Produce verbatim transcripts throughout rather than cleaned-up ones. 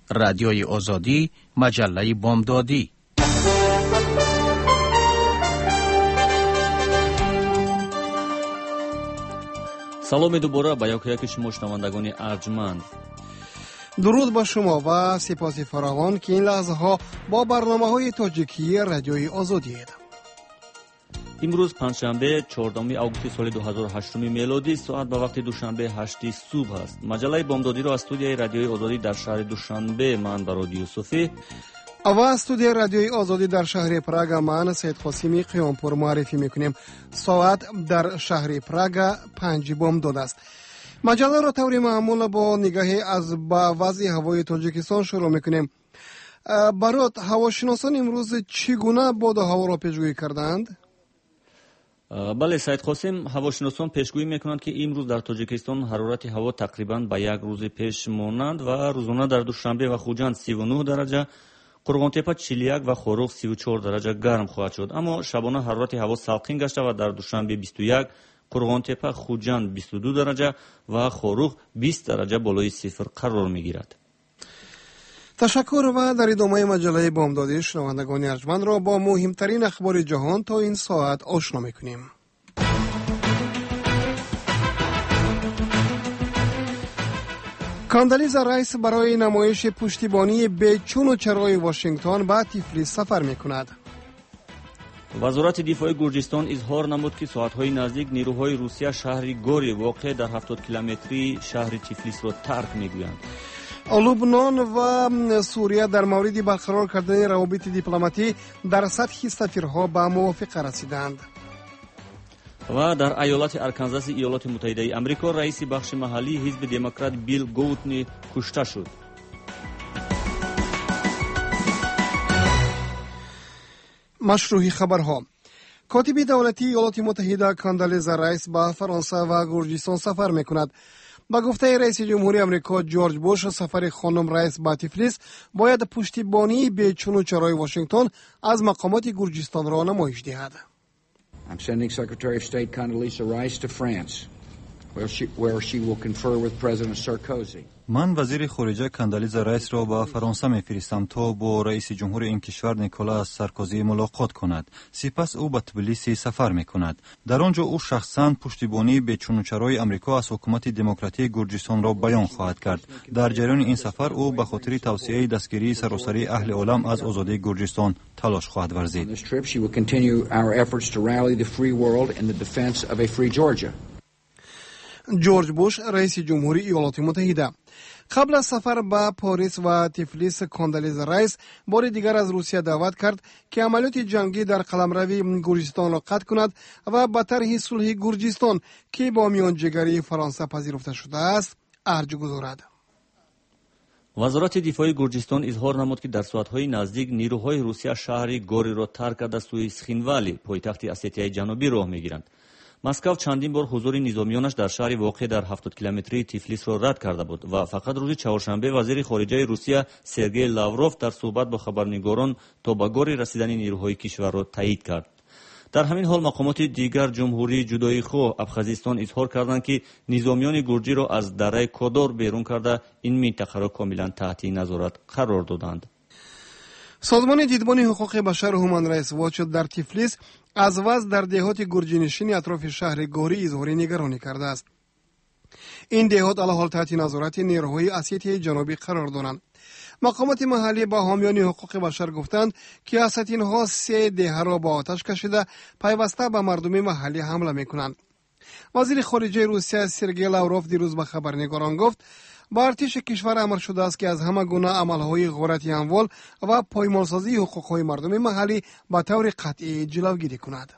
رادیوی آزادی، مجله بامدادی. سلام دوباره با یک یک شما شنوندگان ارجمند. درود با شما و سپاس فراوان که این لحظه ها با برنامه های تاجیکی رادیوی آزادی اید. امروز پنجشنبه چهاردهم آگوست سال دو هزار و هشت میلادی، ساعت به وقت دوشنبه هشت صبح است. مجله بامدادی را از استودیوی رادیوی آزادی در شهر دوشنبه من براد یوسفی و استودیوی رادیوی آزادی در شهر پراگ من سید قاسمی قیامپور معرفی میکنیم. ساعت در شهر پراگ پنج بامداد است. مجله را طور معمول با نگاهی از با وضع هوای تاجیکستان شروع میکنیم. برات هواشناسان امروز چگونه باد هوا را پیشگویی کردند؟ بله سید قاسم، هواشناسان پیشگویی میکنند که امروز در تاجیکستان حرارت هوا تقریبا به یک روز پیش مانند و روزانه در دوشنبه و خوجند سی و نه درجه، قرغانتپه چهل و یک و خوروغ سی و چهار درجه گرم خواهد شد. اما شبانه حرارت هوا سالخین گشته و در دوشنبه بیست و یک، قرغانتپه خوجند بیست و دو درجه و خوروغ بیست درجه بالای صفر قرار میگیرد. تشکر و در ادامه مجله بامدادی شنوندگان ارجمند را با مهمترین اخبار جهان تا این ساعت آشنا میکنیم. کاندالیزا رایس برای نمایش پشتیبانی به چون و چرای واشنگتن به تیفلیس سفر میکند. وزارت دفاع گرجستان اظهار نمود که ساعتهای نزدیک نیروهای روسیه شهر گوری واقع در هفتاد کیلومتری شهر تیفلیس را ترک میگویند. لبنان و سوریه در مورد برقرار کردن روابط دیپلماتی در سطح سفیرها به موافقه رسیدند. و در ایالت ارکانزاس ایالات متحده آمریکا رئیس بخش محلی حزب دموکرات بیل گوتنی کشته شد. مشروع خبرها. کاتب دولتی ایالات متحده کاندالیزا رایس به فرانسه و گرجستان سفر میکند. با گفته رئیس جمهوری آمریکا جورج بوش، سفر خانم رایس به تیفلیس باید پشتیبانی به چون و چرای واشنگتن از مقامات گرجستان را نمایش دهد. I'm sending Secretary of State Condoleezza Rice to France, where she, where she will confer with President Sarkozy. من وزیر خارجه کاندالیزا رایس را به فرانسه میفرستم تا با رئیس جمهور این کشور نیکولاس سارکوزی ملاقات کند. سپس او به تبلیسی سفر میکند. در آنجا او شخصاً پشتیبانی به چون و چرای آمریکا از حکومت دموکراتیک گرجستان را بیان خواهد کرد. در جریان این سفر او به خاطر توسعه دستگیری سراسری اهل عالم از آزادی گرجستان تلاش خواهد ورزید. جورج بوش رئیس جمهوری ایالات متحده. قبل از سفر به پاریس و تیفلیس، کاندالیزا رایس بار دیگر از روسیه دعوت کرد که عملیات جنگی در قلمروی گرجستان را قطع کند و به طرح صلح گرجستان که با میانجیگری فرانسه پذیرفته شده است ارج گذارد. وزارت دفاع گرجستان اظهار نمود که در ساعتهای نزدیک نیروهای روسیه شهر گوری را ترک کرده سوی سخینوالی پایتخت اسیتیای جنوبی راه میگیرند. مسکو چندین بار حضور نظامیانش در شهر واقع در هفتاد کیلومتری تیفلیس را رد کرده بود و فقط روز چهارشنبه وزیر خارجه روسیه سرگئی لاوروف در صحبت با خبرنگاران تا به گوری رسیدن نیروهای کشور را تایید کرد. در همین حال مقامات دیگر جمهوری جدایی خواه ابخازستان اظهار کردند که نظامیان گرجی را از دره کودور بیرون کرده این منطقه را کاملا تحت نظارت قرار دادند. سازمان دیدبان حقوق بشر هومن رایتس واچ در تیفلیس از وضع در دهات گرجینشین اطراف شهر گوری اظهار نگرانی کرده است. این دهات الحال تحت نظارت نیروهای اسیتیای جنوبی قرار دارند. مقامات محلی با حامیان حقوق بشر گفتند که اساتینها سه دهه را با آتش کشیده پیوسته به مردم محلی حمله میکنند. وزیر خارجه روسیه سرگئی لاوروف دیروز به خبرنگاران گفت با ارتش کشور امر شده است که از همه گونه عملهای غارت اموال و پایمالسازی حقوقهای مردم محلی به طور قطعی جلوگیری کند.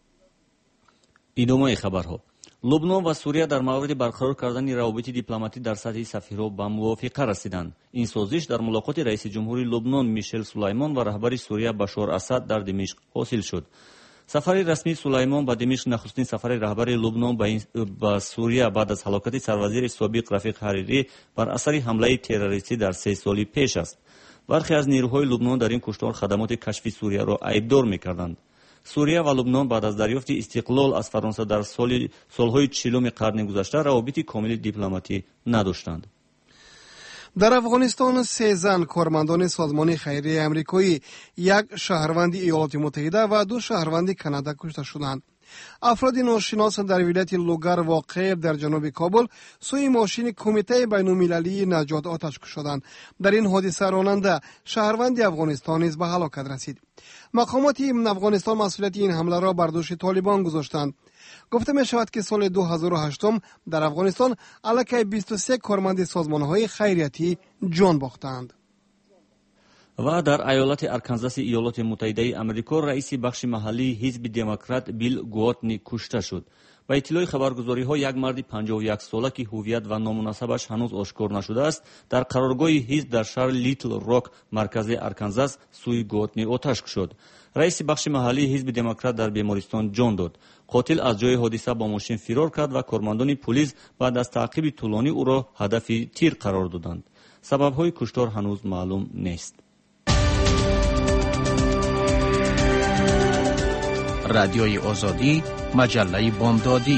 ادامه خبرها. لبنان و سوریه در مورد برقرار کردن روابط دیپلماتی در سطح سفیرها به موافقه رسیدند. این سازش در ملاقات رئیس جمهوری لبنان میشل سلیمان و رهبر سوریه بشار اسد در دمشق حاصل شد. سفر رسمی سلیمان به دمشق نخستین سفر رهبر لبنان به, به سوریه بعد از هلاکت سروزیر سابق رفیق حریری بر اثر حمله تروریستی در سه سال پیش است. برخی از نیروهای لبنان در این کشتار خدمات کشفی سوریه را عیبدار می‌کردند. سوریه و لبنان بعد از دریافت استقلال از فرانسه در سال سالهای چهلم قرن گذشته روابط کامل دیپلماتی نداشتند. در افغانستان سه زن کارمندان سازمان خیریه امریکایی، یک شهروند ایالات متحده و دو شهروند کانادا کشته شدند. افراد ناشناس در ولایت لوگر واقع در جنوب کابل سوی ماشین کمیته بین‌المللی نجات آتش کشیدند. در این حادثه راننده شهروند افغانستان نیز به هلاکت رسید. مقامات افغانستان مسئولیت این حمله را بر دوش طالبان گذاشتند. گفته می شود که سال دو هزار و هشت در افغانستان علیه بیست و سه کارمند سازمان‌های خیریتی جان باختند. و در ایالت ارکانزاس ایالات متحده آمریکا رئیس بخش محلی حزب دموکرات بیل گواتنی کشته شد. با اطلاع خبرگزاری‌ها یک مرد پنجاه و یک ساله که هویت و نامناسبش هنوز آشکار نشده است در قرارگاه حزب در شهر لیتل راک مرکز ارکانزاس سوی گواتنی آتش کشید. رئیس بخش محلی حزب دموکرات در بیمارستان جان داد. قاتل از جای حادثه با ماشین فرار کرد و کارمندان پلیس بعد از تعقیب طولانی او را هدف تیر قرار دادند. سبب‌های کشتار هنوز معلوم نیست. رادیوی آزادی، مجله بامدادی.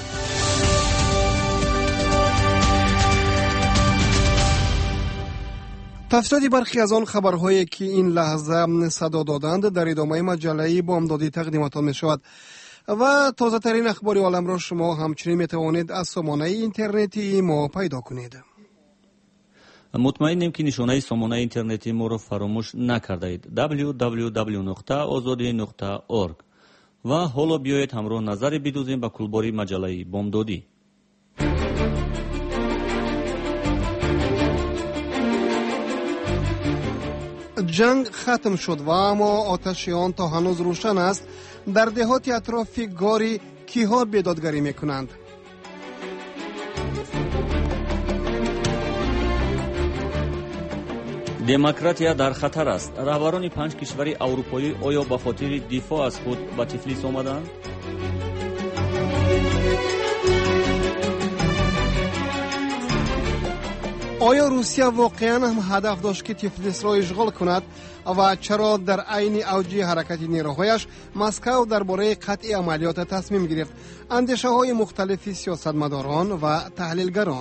تفسیر برخی از آن خبرهایی که این لحظه صدا دادند در ادامه مجله بامدادی تقدیمتان می شود و تازه ترین اخبار عالم را شما همچنین می توانید از سامانه اینترنتی ما پیدا کنید. مطمئنیم که نشانه سامانه اینترنتی ما را فراموش نکرده اید. دبلیو دبلیو دبلیو نقطه آزادی نقطه اورگ. و حالا بیایید همراه نظر بدوزیم به کلباری مجله بامدادی. جنگ ختم شد و اما آتش آن تا هنوز روشن است. در دهات اطراف گاری کیها بیدادگری میکنند؟ دموکراتیا در خطر است. رهبران پنج کشور اروپایی آیا به خاطر دفاع از خود به تفلیس آمدند؟ آیا روسیه واقعا هم هدف داشت که تفلیس را اشغال کند و چرا در عین اوج حرکت نیروهایش مسکو درباره قطع عملیات تصمیم گرفت؟ اندیشه های مختلف سیاستمداران و تحلیلگران.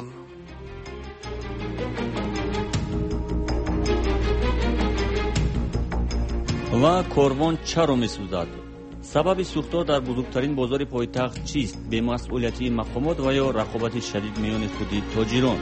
و کاروان چرا می‌سوزد؟ سبب سوختار در بزرگترین بازار پایتخت چیست؟ بی‌مسئولیتی مقامات و یا رقابت شدید میان خود تاجران؟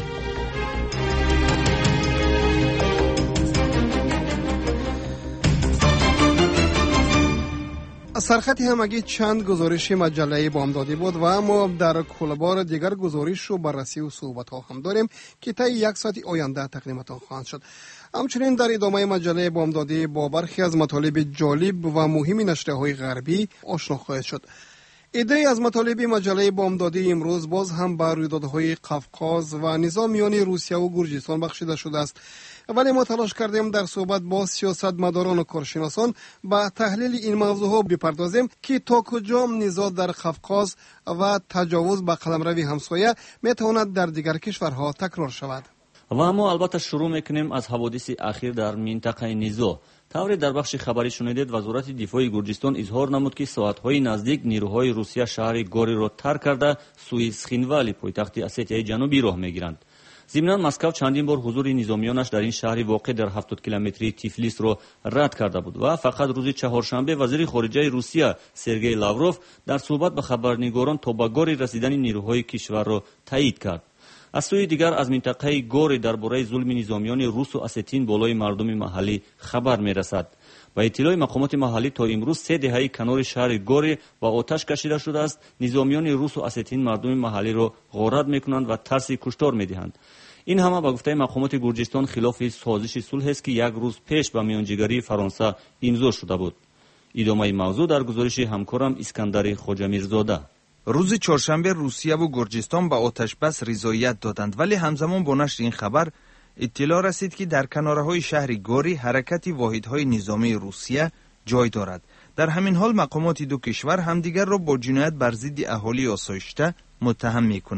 سرخط همگی چند گزارش مجله بامدادی بود و ما در کلبار دیگر گزارش و بررسی و صحبت ها هم داریم که تا یک ساعت آینده تقدیمتان خواهند شد. همچنین در ادامه مجله بامدادی با برخی از مطالب جالب و مهم نشریه‌های غربی آشنا خواهید شد. ایده از مطالب مجله بامدادی امروز باز هم بر رویدادهای قفقاز و نظام میان روسیه و گرجستان بخشیده شده است، ولی ما تلاش کردیم در صحبت با سیاستمداران و کارشناسان با تحلیل این موضوع بپردازیم که تا کجا نزاع در قفقاز و تجاوز به قلمرو همسایه میتواند در دیگر کشورها تکرار شود. و اما البته شروع میکنیم از حوادث اخیر در منطقه نزاع. طوری در بخش خبری شنیدید وزارت دفاع گرجستان اظهار نمود که ساعت‌های نزدیک نیروهای روسیه شهر گوری را ترک کرده سوی سخینوالی پایتخت اسیای جنوبی راه میگیرند. ضمناً مسکو چندین بار حضور نظامیانش در این شهر واقع در هفتاد کیلومتری تیفلیس را رد کرده بود و فقط روز چهارشنبه وزیر خارجه روسیه سرگئی لاوروف در صحبت به خبرنگاران تا به گوری رسیدن نیروهای کشور را تایید کرد. از سوی دیگر از منطقه گوری درباره ظلم نظامیان روس و اسیتین بالای مردم محلی خبر میرسد. با اطلاع مقامات محلی تا امروز سه دهه کنار شهر گوری با آتش کشیده شده است. نظامیان روس و اسیتین مردم محلی را غارت میکنند و ترس کشتار میدهند. این همه با گفته مقامات گرجستان خلاف سازش صلح است که یک روز پیش با میانجیگری فرانسه امضا شده بود. ادامه موضوع در گزارش همکارم اسکندر خواجه‌میرزاده. روز چهارشنبه روسیه و گرجستان به آتش بس رضایت دادند، ولی همزمان با نشر این خبر اطلاع رسید که در کنارهای شهر گوری حرکت واحدهای نظامی روسیه جای دارد. در همین حال مقامات دو کشور همدیگر را با جنایت بر ضد اهالی آسایشته متهم می‌کنند.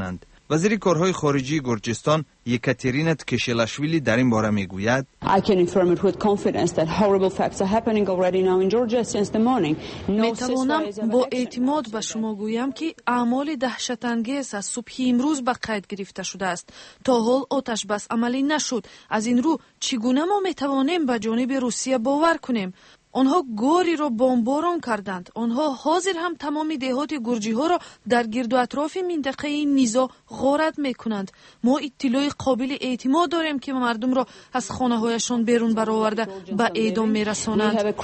وزیر کارهای خارجی گرجستان یکاترینا تکشلاشویلی در این باره میگوید میتوانم با اعتماد به شما گویم که اعمال دهشت‌انگیز از صبح امروز به قید گرفته شده است. تا حال آتش بس عملی نشد. از این رو چگونه ما میتوانیم به جانب روسیه باور کنیم؟ آنها گوری را بمباران کردند. آنها حاضر هم تمام دهات گرجی ها را در گرد و اطراف منطقه این نیزا غارت میکنند. ما اطلاع قابل اعتماد داریم که مردم را از خانه هایشان بیرون برآورده به اعدام میرسانند.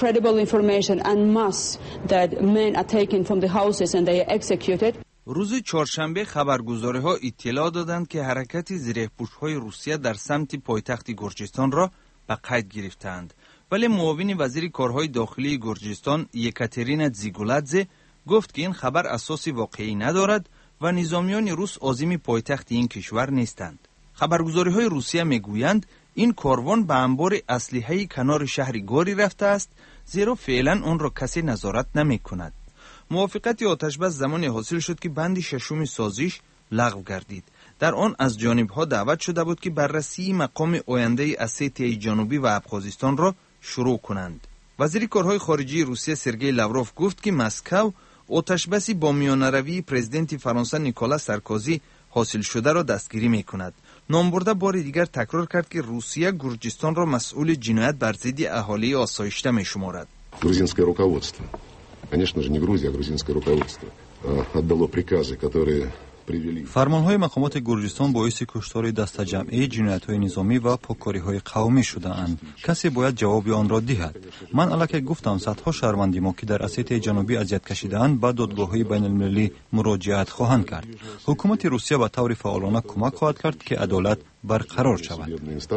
روز چهارشنبه خبرگزاری ها اطلاع دادند که حرکت زره‌پوش های روسیه در سمت پایتخت گرجستان را به قید گرفتند. ولی معاون وزیر کارهای داخلی گرجستان یکاترینا زیگولادزه گفت که این خبر اساس واقعی ندارد و نظامیان روس عازم پایتخت این کشور نیستند. خبرگزاری‌های روسیه میگویند این کاروان به انبار اسلحه کنار شهر گوری رفته است، زیرا فعلا آن را کسی نظارت نمی‌کند. موافقت آتشبس زمانی حاصل شد که بند ششم سازش لغو گردید. در آن از جانب‌ها دعوت شده بود که بررسی مقام آینده اسیتیای جنوبی و ابخازستان را شروع کنند. وزیر کارهای خارجی روسیه سرگئی لاوروف گفت که مسکو آتشبسی با میانروی پرزیدنت فرانسه نیکولا سارکوزی حاصل شده را دستگیری می‌کند. نامبرده بار دیگر تکرار کرد که روسیه گرجستان را مسئول جنایت بر ضد اهالی آسایشته می‌شمارد. Грузинское руководство, конечно же не Грузия, а грузинское руководство отдало приказы, которые فرمانهای مقامات گرجستان باعث کشتار دست جمعی جنایت‌های نظامی و پاکاری‌های قومی شده‌اند. کسی باید جواب آن را دهد. من الکی گفتم صدها شهروند ما که در اسیای جنوبی اذیت کشیده‌اند به دادگاه‌های بین‌المللی مراجعت خواهند کرد. حکومت روسیه به طور فعالانه کمک خواهد کرد که عدالت برقرار شود.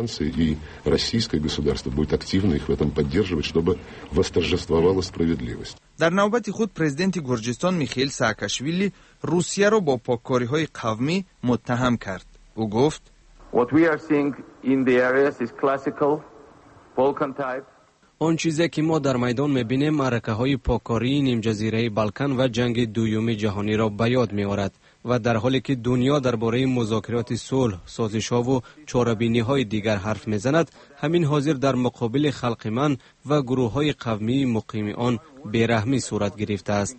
در نوبت خود پرزیدنت گرجستان میخائیل ساکاشویلی روسیه را با پاکاری‌های قومی متهم کرد. او گفت آن چیزی که ما در میدان میبینیم معرکه‌های پاکاری نیم جزیره بالکان و جنگ دوم جهانی را به یاد می‌آورد و در حالی که دنیا درباره مذاکرات صلح، سازش‌ها و چاره‌بینی‌های دیگر حرف می‌زند، همین حاضر در مقابل خلق من و گروه‌های قومی مقیم آن بی‌رحمی صورت گرفته است.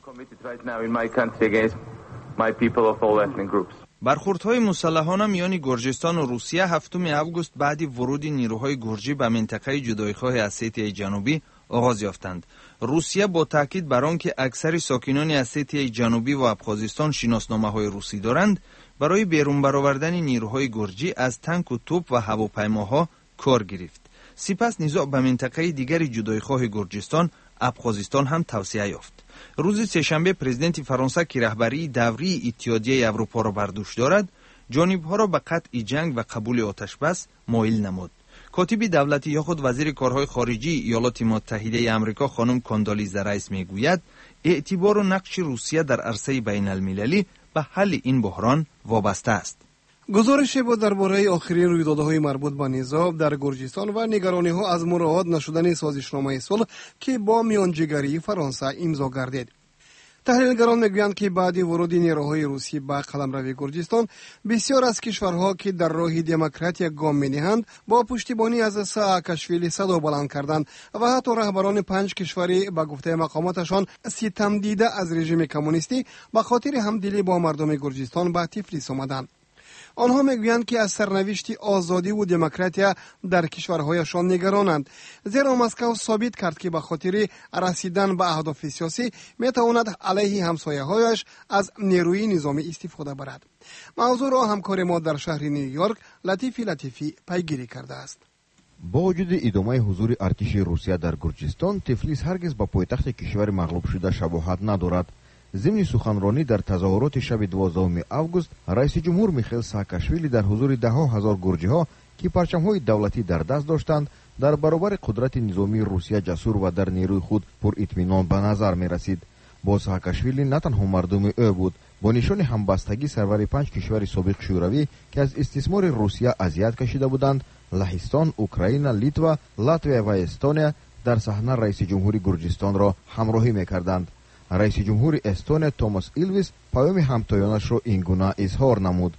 برخوردهای مسلحانه میان گرجستان و روسیه هفتم اوگوست بعد ورود نیروهای گرجی به منطقه جدایخواه اسیای جنوبی آغاز یافتند. روسیه با تاکید بر آنکه اکثر ساکنان اسیای جنوبی و ابخازستان شناسنامه‌های روسی دارند، برای بیرون برآوردن نیروهای گرجی از تانک و توپ و هواپیماها کار گرفت. سپس نزاع به منطقه دیگر جدایخواه گرجستان، ابخازستان هم توسعه یافت. روز سه‌شنبه پرزیدنت فرانسه که رهبری دوری اتحادیه اروپا را بر دوش دارد، جانب‌ها را به قطع جنگ و قبول آتشبس مایل نمود. کاتب دولتی یا خود وزیر کارهای خارجی ایالات متحده آمریکا خانم کاندالیزا رایس میگوید اعتبار و نقش روسیه در عرصه بین المللی به حل این بحران وابسته است. گزارش بود درباره آخرین رویدادهای مربوط به نزاع در گرجستان و نگرانی‌ها از مراعات نشدن سازشنامه صلح که با میانجیگری فرانسه امضا گردید. تحلیلگران میگویند که بعد ورود نیروهای روسی به قلمرو گرجستان، بسیار از کشورها که در راه دموکراسی گام می‌نهند با پشتیبانی از ساکاشویلی صدا بلند کردند و حتی رهبران پنج کشوری به گفته مقاماتشان ستم دیده از رژیم کمونیستی به خاطر همدلی با مردم گرجستان به تفلیس آمدند. آنها میگویند که از سرنوشت آزادی و دموکراسی در کشورهایشان نگرانند، زیرا مسکو ثابت کرد که به خاطر رسیدن به اهداف سیاسی میتواند علیه همسایه‌هایش از نیروی نظامی استفاده برد. موضوع را همکار ما در شهر نیویورک لطیفی لطیفی پیگیری کرده است. با وجود ادامه حضور ارتش روسیه در گرجستان، تفلیس هرگز با پایتخت کشور مغلوب شده شباهت ندارد. ضمن سخنرانی در تظاهرات شب دوازدهم اوگوست، رئیس جمهور میخائیل ساکاشویلی در حضور ده ها هزار گرجی ها که پرچم‌های دولتی در دست داشتند، در برابر قدرت نظامی روسیه جسور و در نیروی خود پر اطمینان به نظر می رسید. با ساکاشویلی نه تنها مردم او بود، با نشان همبستگی سرور پنج کشور سابق شوروی که از استثمار روسیه اذیت کشیده بودند، لهستان، اوکراین، لیتوا، لاتویا و استونیا، در صحنه رئیس جمهور گرجستان را همراهی می‌کردند. رئیس جمهور استونیا توماس ایلویس پیام همتایانش را این گونه اظهار نمود: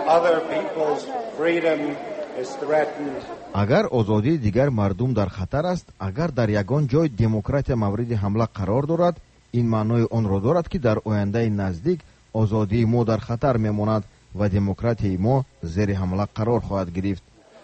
агар озодии дигар мардум дар хатар аст, агар дар ягон ҷой демократия мавриди ҳамла қарор дорад, ин маънои онро дорад ки дар ояндаи наздик озодии мо дар хатар мемонад ва демократияи мо зери ҳамла қарор хоҳад гирифт.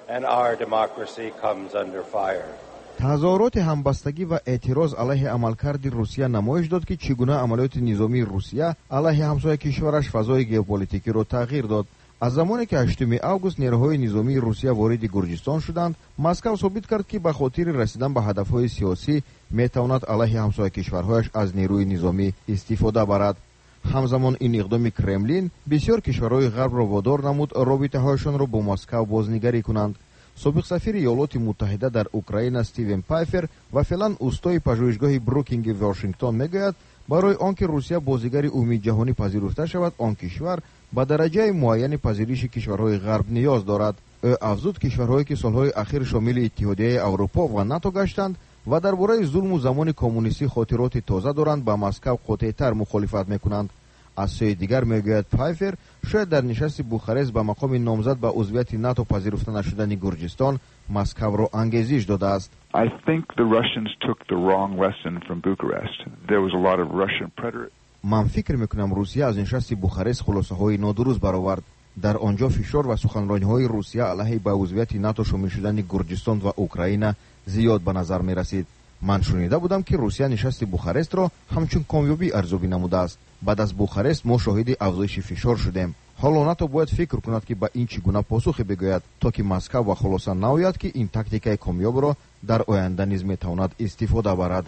тазоҳуроти ҳамбастагӣ ва эътироз алайҳи амалкарди русия намоиш дод ки чӣ гуна амалиёти низомии русия алайҳи ҳамсояи кишвараш фазои геополитикиро тағйир дод. аз замоне ки ҳаштуми август нерӯҳои низомии русия вориди гурҷистон шуданд, москав собит кард ки ба хотири расидан ба ҳадафҳои сиёсӣ метавонад алайҳи ҳамсояи кишварҳояш аз нерӯи низомӣ истифода барад. ҳамзамон ин иқдоми кремлин бисёр кишварҳои ғарбро водор намуд робитаҳояшонро бо москав бознигарӣ кунанд. собиқ сафири иёлоти муттаҳида дар украина Стивен Пайфер ва феълан устои пажӯҳишгоҳи Брукинги Вашингтон мегӯяд, барои он ки русия бозигари умумиҷаҳонӣ пазируфта шавад, он кишвар ба дараҷаи муайяни пазириши кишварҳои ғарб ниёз дорад. ӯ афзуд кишварҳое ки солҳои ахир шомили иттиҳодияи аврупо ва нато гаштанд ва дар бораи зулму замони коммунистӣ хотироти тоза доранд, ба москав қотъетар мухолифат мекунанд. аз сӯи дигар мегӯяд Пайфер, шояд дар нишасти Бухарест ба мақоми номзад ба узвияти нато пазируфта нашудани Гурҷистон Москавро ангезиш додааст. I think the Russians took the wrong lesson from Bucharest. There was a lot of Russian predator. ман фикр мекунам русия аз нишасти Бухарест хулосаҳои нодуруст баровард. дар онҷо фишор ва суханрониҳои русия алайҳи ба узвияти нато шомил шудани Гурҷистон ва Украина зиёд ба назар мерасид. ман шунида будам ки русия нишасти Бухарестро ҳамчун комёбӣ арзёбӣ намудааст. баъд аз Бухарест мо шоҳиди афзоиши фишор шудем. ҳоло нато бояд фикр кунад ки ба ин чӣ гуна посухе бигӯяд, то ки Москав ва хулоса наояд ки ин тактикаи комёбро дар оянда низ метавонад истифода барад.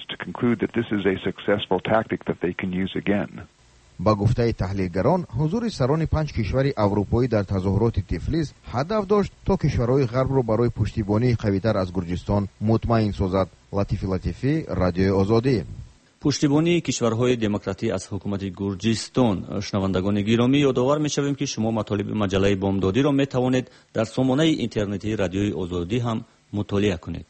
ба гуфтаи таҳлилгарон, ҳузури сарони панҷ кишвари аврупоӣ дар тазоҳуроти Тифлис ҳадаф дошт, то кишварҳои ғарбро барои пуштибонии қавитар аз Гурҷистон мутмаин созад. Латифи Латифӣ, Радиои Озодӣ. пуштибонии кишварҳои демократӣ аз ҳукумати Гурҷистон. шунавандагони гиромӣ, ёдовар мешавем ки шумо матолиби маҷаллаи бомдодиро метавонед дар сомонаи интернетии Радиои Озодӣ ҳам мутолиа кунед.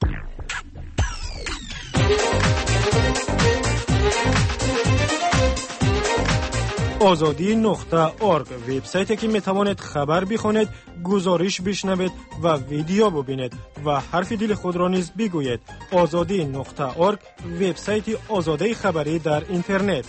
озодӣ нуқта орг вебсайте ки метавонед хабар бихонед, гузориш бишнавед ва видео бубинед ва ҳарфи дили худро низ бигӯед. озодӣ нуқта орг вебсайти озодаи хабарӣ дар интернет.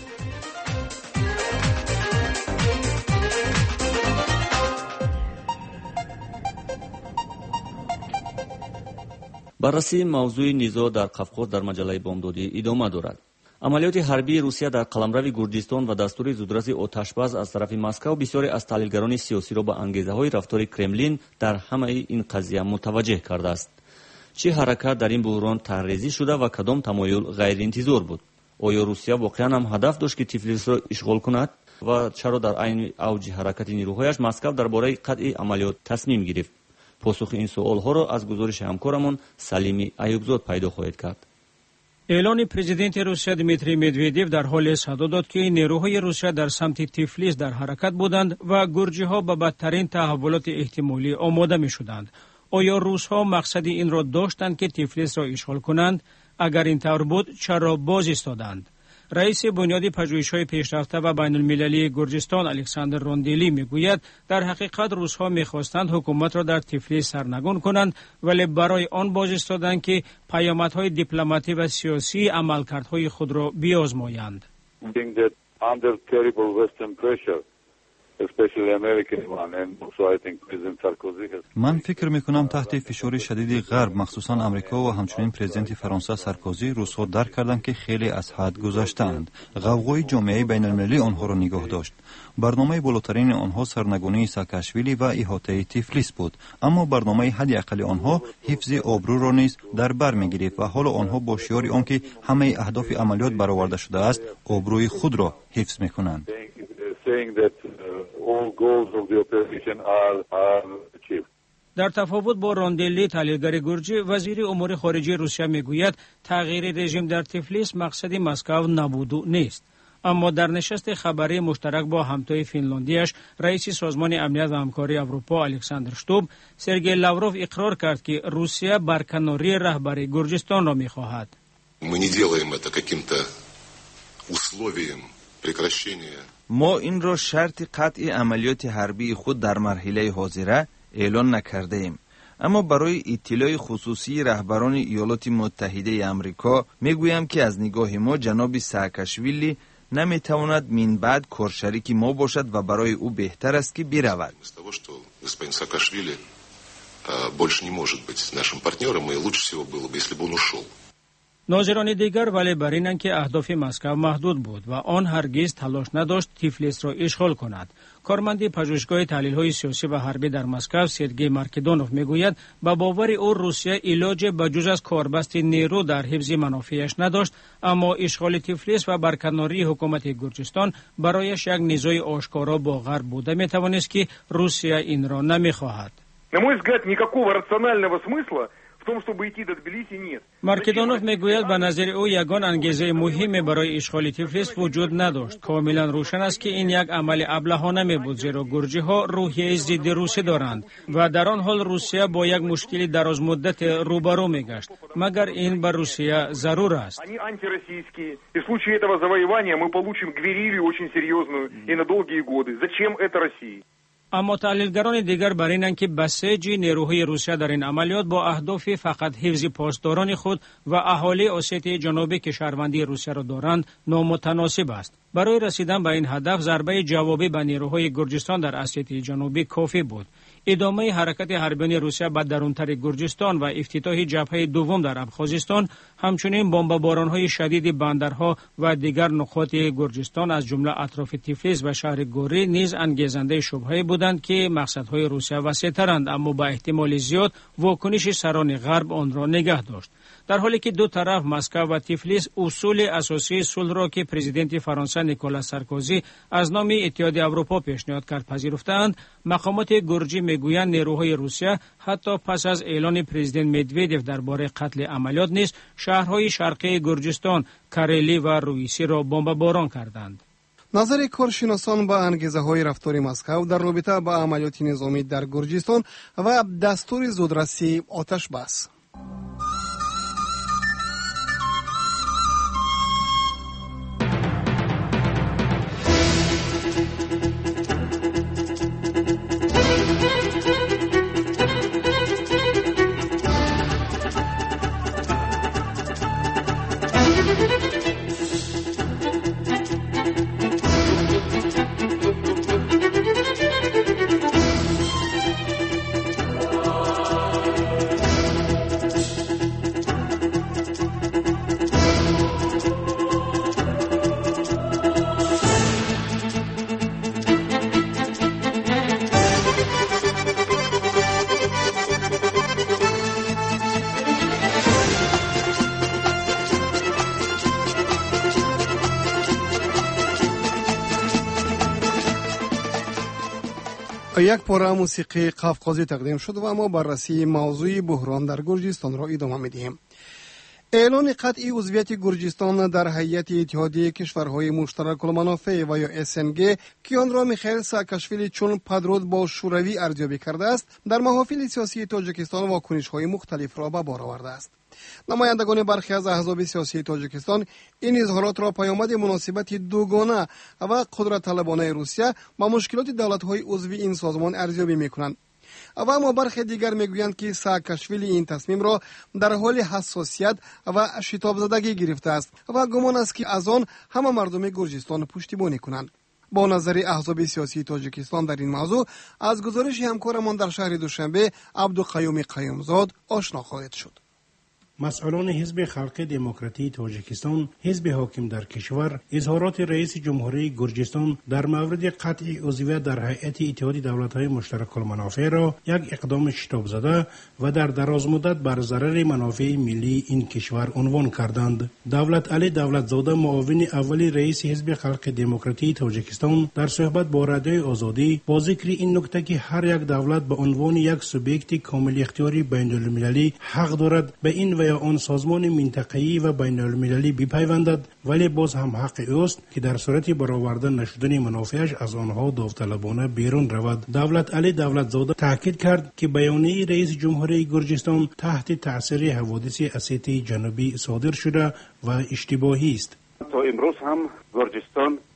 баррасии мавзӯи низоъ дар Қавқоз дар маҷаллаи бомдодӣ идома дорад. амалиёти ҳарбии Русия дар қаламрави Гурҷистон ва дастури зудрази оташбаз аз тарафи Москав бисёре аз таҳлилгарони сиёсиро ба ангезаҳои рафтори Кремлин дар ҳамаи ин қазия мутаваҷҷеҳ кардааст. чӣ ҳаракат дар ин буҳрон таҳризӣ шуда ва кадом тамоюл ғайриинтизор буд? оё Русия воқеан ҳам ҳадаф дошт ки Тифлисро ишғол кунад ва чаро дар айни авҷи ҳаракати нирӯҳояш Москав дар бораи қатъи амалиёт тасмим гирифт? посухи ин суолҳоро аз гузориши ҳамкорамон Салими Аюбзод пайдо хоҳед кард. эълони президенти Русия Дмитрий Медведев дар ҳоле садо дод ки нерӯҳои Русия дар самти Тифлис дар ҳаракат буданд ва гурҷиҳо ба бадтарин таҳаввулоти эҳтимолӣ омода мешуданд. оё русҳо мақсади инро доштанд ки Тифлисро ишғол кунанд? агар ин тавр буд, чаро боз истоданд? раиси бунёди пажӯҳишҳои пешрафта ва байнулмилалии Гурҷистон Александр Ронделӣ мегӯяд, дар ҳақиқат русҳо мехостанд ҳукуматро дар Тифлис сарнагун кунанд, вале барои он боз истоданд ки паёмадҳои дипломатӣ ва сиёсии амалкардҳои худро биозмоянд. ман фикр мекунам таҳти фишори шадиди ғарб, махсусан амрико ва ҳамчунин президенти фаронса Саркозӣ, русҳо дарк карданд ки хеле аз ҳад гузаштаанд. ғавғои ҷомеаи байналмилалӣ онҳоро нигоҳ дошт. барномаи болотарини онҳо сарнагунии Саакашвили ва иҳотаи Тифлис буд, аммо барномаи ҳадди аққали онҳо ҳифзи обрӯро низ дар бар мегирифт ва ҳоло онҳо бо шиёри он ки ҳамаи аҳдофи амалиёт бароварда шудааст, обрӯи худро ҳифз мекунанд. дар тафовут бо Ронделӣ, таҳлилгари гурҷӣ, вазири умури хориҷии Русия мегӯяд, тағйири режим дар Тифлис мақсади Москав набуду нест. аммо дар нишасти хабарии муштарак бо ҳамтои Финландияш, раиси созмони амният ва ҳамкории Аврупо Александр Штуб, Сергей Лавров иқрор кард ки Русия барканории раҳбари Гурҷистонро мехоҳад. Мы не делаем это каким-то условием прекращения ما این را شرط قطع عملیات حربی خود در مرحله حاضره اعلان نکرده ایم. اما برای اطلاع خصوصی رهبران ایالات متحده آمریکا میگویم که از نگاه ما جناب ساکاشویلی نمیتواند من بعد کارشریک ما باشد و برای او بهتر است که برود. Господин Саакашвили больше не может быть нашим партнером, и лучше всего было бы, если бы он ушел. ناظران دیگر ولی بر اینند که اهداف مسکو محدود بود و آن هرگز تلاش نداشت تیفلیس را اشغال کند. کارمند پژوهشگاه تحلیل‌های سیاسی و حربی در مسکو سرگئی مارکدونوف میگوید با باور او روسیه علاج بجز از کاربست نیرو در حفظ منافعش نداشت، اما اشغال تیفلیس و برکناری حکومت گرجستان برایش یک نیزه آشکارا با غرب بوده میتوانست که روسیه این را نمیخواهد. На мой взгляд, никакого рационального смысла в том, чтобы идти до Тбилиси, нет. مارکدونوف میگوید به نظر او یگان انگیزه مهمی برای اشغال تیفلیس وجود نداشت. کاملا روشن است که این یک عمل ابلهانه می بود، زیرا گرجی ها روحیه ضد روسی دارند و در آن حال روسیه با یک مشکل دراز مدت روبرو می گشت، مگر این بر روسیه ضرور است. Они антироссийские. И в случае этого завоевания мы получим гверилью очень серьезную и на долгие годы. Зачем это России? اما تحلیلگران دیگر بر اینند که بسیج نیروهای روسیه در این عملیات با اهداف فقط حفظ پاسداران خود و اهالی اسیتی جنوبی که شهروندی روسیه را دارند نامتناسب است. برای رسیدن به این هدف ضربه جوابی به نیروهای گرجستان در اسیتی جنوبی کافی بود. ادامه حرکت حربیان روسیه به درونتر گرجستان و افتتاح جبهه دوم در ابخازستان، همچنین بمباران‌های شدید بندرها و دیگر نقاط گرجستان از جمله اطراف تیفلیس و شهر گوری نیز انگیزنده شبهه بودند که مقصدهای روسیه وسیع‌ترند، اما با احتمال زیاد واکنش سران غرب آن را نگه داشت. در حالی که دو طرف مسکو و تیفلیس اصول اساسی صلح را که پرزیدنت فرانسه نیکولاس سارکوزی از نام اتحاد اروپا پیشنهاد کرد پذیرفتند، مقامات گرجی میگویند نیروهای روسیه حتی پس از اعلان پرزیدنت مدودیف درباره قتل عملیات نیز شهرهای شرقی گرجستان، کاریلی و رویسی را بمباران کردند. نظر کارشناسان با انگیزه های رفتار مسکو در رابطه با عملیات نظامی در گرجستان و دستور زودرسی آتش بس. یک پاره موسیقی قفقازی تقدیم شد و ما بررسی موضوع بحران در گرجستان را ادامه می‌دهیم. اعلان قطع عضویت گرجستان در هیئت اتحادیه کشورهای مشترک المنافع و یا اس ان جی که آن را میخائیل ساکاشویلی چون پدرود با شوروی ارزیابی کرده است، در محافل سیاسی تاجیکستان واکنش‌های مختلف را به بار آورده است. نمایندگان برخی از احزاب سیاسی تاجیکستان این اظهارات را پیامد مناسبت دوگانه و قدرت طلبانه روسیه با مشکلات دولت‌های عضو این سازمان ارزیابی می‌کنند. و اما برخی دیگر میگویند که ساکاشویلی این تصمیم را در حال حساسیت و شتاب زدگی گرفته است و گمان است که از آن همه مردم گرجستان پشتیبانی کنند. با نظر احزاب سیاسی تاجیکستان در این موضوع از گزارش همکارمان در شهر دوشنبه عبدالقیوم قیومزاد آشنا خواهید شد. مسئولان حزب خلق دموکراتی تاجیکستان، حزب حاکم در کشور، اظهارات رئیس جمهوری گرجستان در مورد قطع عضویت در هیئت اتحاد دولت‌های مشترک المنافع را یک اقدام شتاب زده و در دراز مدت بر ضرر منافع ملی این کشور عنوان کردند. دولت علی دولتزاده، معاون اول رئیس حزب خلق دموکراتی تاجیکستان، در صحبت با رادیوی آزادی با ذکر این نکته که هر یک دولت به عنوان یک سوبیکت کامل اختیاری بین‌المللی حق دارد به این یا آن سازمان منطقه‌ای و بین المللی بپیوندد، ولی باز هم حق اوست که در صورت برآورده نشدن منافعش از آنها داوطلبانه بیرون رود. دولت علی دولتزاده تاکید کرد که بیانیه رئیس جمهوری گرجستان تحت تاثیر حوادث اسیتی جنوبی صادر شده و اشتباهی است. تا امروز هم گرجستان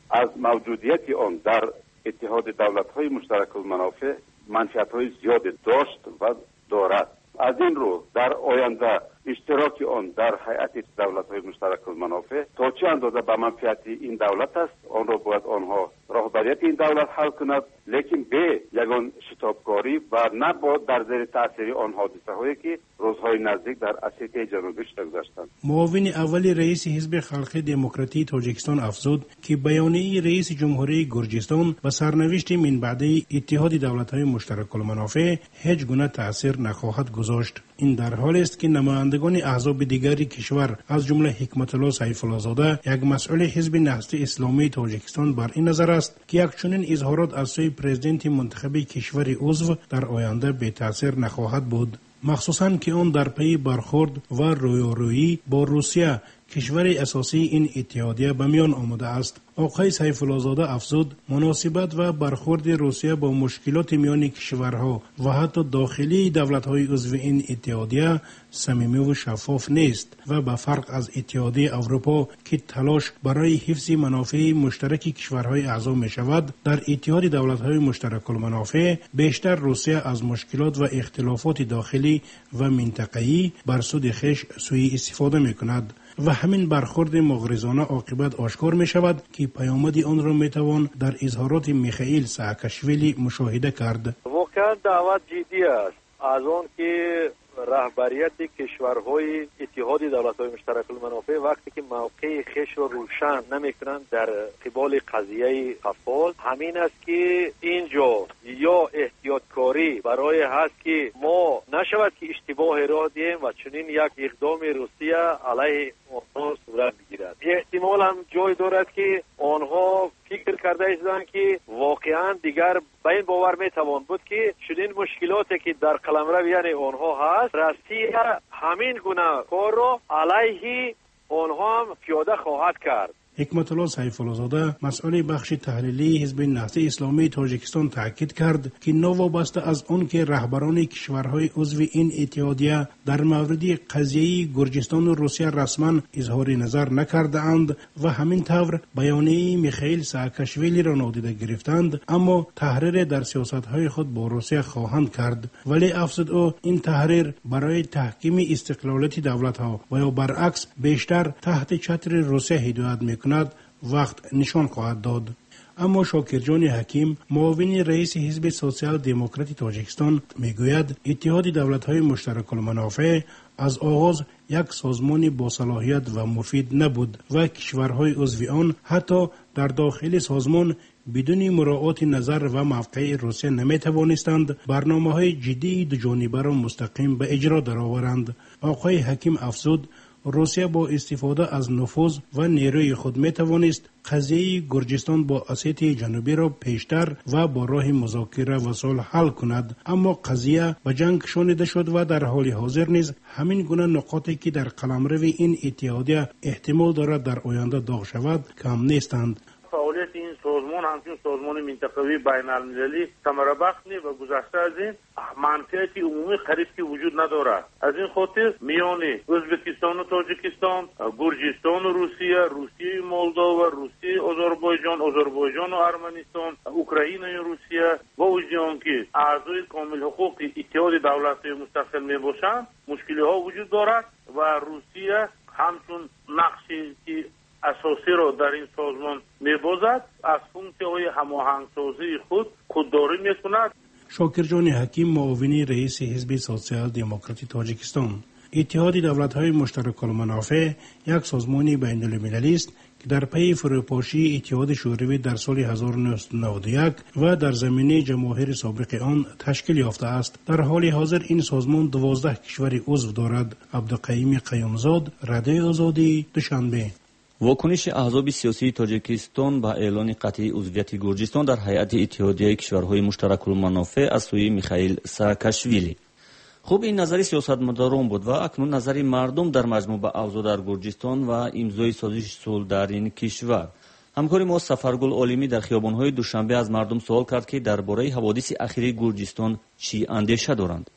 از موجودیت آن در اتحاد دولت‌های مشترک المنافع منفعت‌های زیاد داشت و دارد. از این رو در آینده اشتراک آن در هیئت دولت‌های مشترک المنافع تا چه اندازه به منفعت این دولت است، آن را باید آنها راهبریت این دولت حل کند، لیکن به یگان شتابکاری و نه با در زیر تاثیر آن حادثه هایی که روزهای نزدیک در اسیته جنوبی گذشتند. معاون اول رئیس حزب خلق دموکراتی تاجیکستان افزود که بیانیه رئیس جمهوری گرجستان و سرنوشت من بعد اتحاد دولت‌های مشترک المنافع هیچ گونه تاثیر نخواهد گذاشت. این در حالی است که نمایندگان احزاب دیگری کشور از جمله حکمت الله سیف الله زاده، یک مسئول حزب نهضت اسلامی تاجیکستان، بر این نظر است که یک چنین اظهارات از سوی پرزیدنت منتخب کشور عضو در آینده به تاثیر نخواهد بود، مخصوصاً که آن در پی برخورد و رویارویی با روسیه کشور اساسی این اتحادیه به میان آمده است. آقای سیف الله زاده افزود مناسبت و برخورد روسیه با مشکلات میان کشورها و حتی داخلی دولت‌های عضو این اتحادیه صمیمی و شفاف نیست و به فرق از اتحادیه اروپا که تلاش برای حفظ منافع مشترک کشورهای اعضا می شود، در اتحاد دولت‌های مشترک المنافع بیشتر روسیه از مشکلات و اختلافات داخلی و منطقه‌ای بر سود خویش سوء استفاده می کند و همین برخورد مغرضانه عاقبت آشکار می شود که پیامد آن را می توان در اظهارات میخائیل ساکاشویلی مشاهده کرد. واقعا دعوت جدی است از آن که رهبریت کشورهای اتحاد دولت‌های مشترک المنافع وقتی که موقع خویش را روشن نمی‌کنند در قبال قضیه افعال، همین است که اینجا یا احتیاطکاری برای هست که ما نشود که اشتباه راه دهیم و چنین یک اقدام روسیه علیه آنها صورت بگیرد. احتمال هم جای دارد که آنها فکر کرده ایستند که واقعا دیگر به این باور میتوان بود که چنین مشکلاتی که در قلمرو یعنی آنها هست، روسیه همین گونه کار را علیه آنها هم پیاده خواهد کرد. حکمت الله سیف الله زاده مسئول بخش تحلیلی حزب نهضت اسلامی تاجیکستان تاکید کرد که نوابسته از آن که رهبران کشورهای عضو این اتحادیه در مورد قضیه گرجستان و روسیه رسما اظهار نظر نکرده اند و همین طور بیانیه میخائیل ساکاشویلی را نادیده گرفتند، اما تحریر در سیاستهای خود با روسیه خواهند کرد. ولی افزود او این تحریر برای تحکیم استقلالیت دولت‌ها و یا برعکس بیشتر تحت چتر روسیه هدایت می‌کند وقت نشان خواهد داد. اما شاکرجان حکیم معاون رئیس حزب سوسیال دموکراتی تاجیکستان میگوید اتحاد دولت‌های مشترک المنافع از آغاز یک سازمان با صلاحیت و مفید نبود و کشورهای عضو آن حتی در داخل سازمان بدون مراعات نظر و موقع روسیه نمیتوانستند برنامه‌های جدی دو جانبه را مستقیم به اجرا درآورند. آقای حکیم افزود روسیه با استفاده از نفوذ و نیروی خود می توانست قضیه گرجستان با اسیته جنوبی را پیشتر و با راه مذاکره و صلح حل کند، اما قضیه به جنگ کشانیده شد و در حال حاضر نیز همین گونه نقاطی که در قلمرو این اتحادیه احتمال دارد در آینده داغ شود کم نیستند. فعالیت این سازمان همچون سازمان منطقوی بین المللی ثمره بخش نیست و گذشته از این منفعت عمومی قریب که وجود ندارد. از این خاطر میان ازبکستان و تاجیکستان، گرجستان و روسیه، روسیه مولداوا، روسیه آذربایجان، آذربایجان و ارمنستان، اوکراین و روسیه با وجود آنکه اعضای کامل حقوق اتحاد دولت‌های مستقل میباشند مشکلی ها وجود دارد و روسیه همچون نقشی که اساسی را در این سازمان می‌بازد از فونکسی‌های هماهنگسازی خود خودداری می‌کند. شاکرجان حکیم معاون رئیس حزب سوسیال دموکراتی تاجیکستان: اتحاد دولت‌های مشترک المنافع یک سازمان بین‌المللی است که در پی فروپاشی اتحاد شوروی در سال هزار و نهصد و نود و یک و در زمینه جماهیر سابق آن تشکیل یافته است. در حال حاضر این سازمان دوازده کشور عضو دارد. عبدالقیوم قیومزاد، رادیوی آزادی، دوشنبه. واکنش احزاب سیاسی تاجیکستان با اعلان قطعی عضویت گرجستان در هیئت اتحادیه کشورهای مشترک المنافع از سوی میخائیل ساکاشویلی. خوب این نظر سیاستمداران بود و اکنون نظر مردم در مجموع به اوضاع در گرجستان و امضای سازش صلح در این کشور. همکار ما سفرگل عالمی در خیابان‌های دوشنبه از مردم سوال کرد که درباره حوادث اخیر گرجستان چی اندیشه دارند.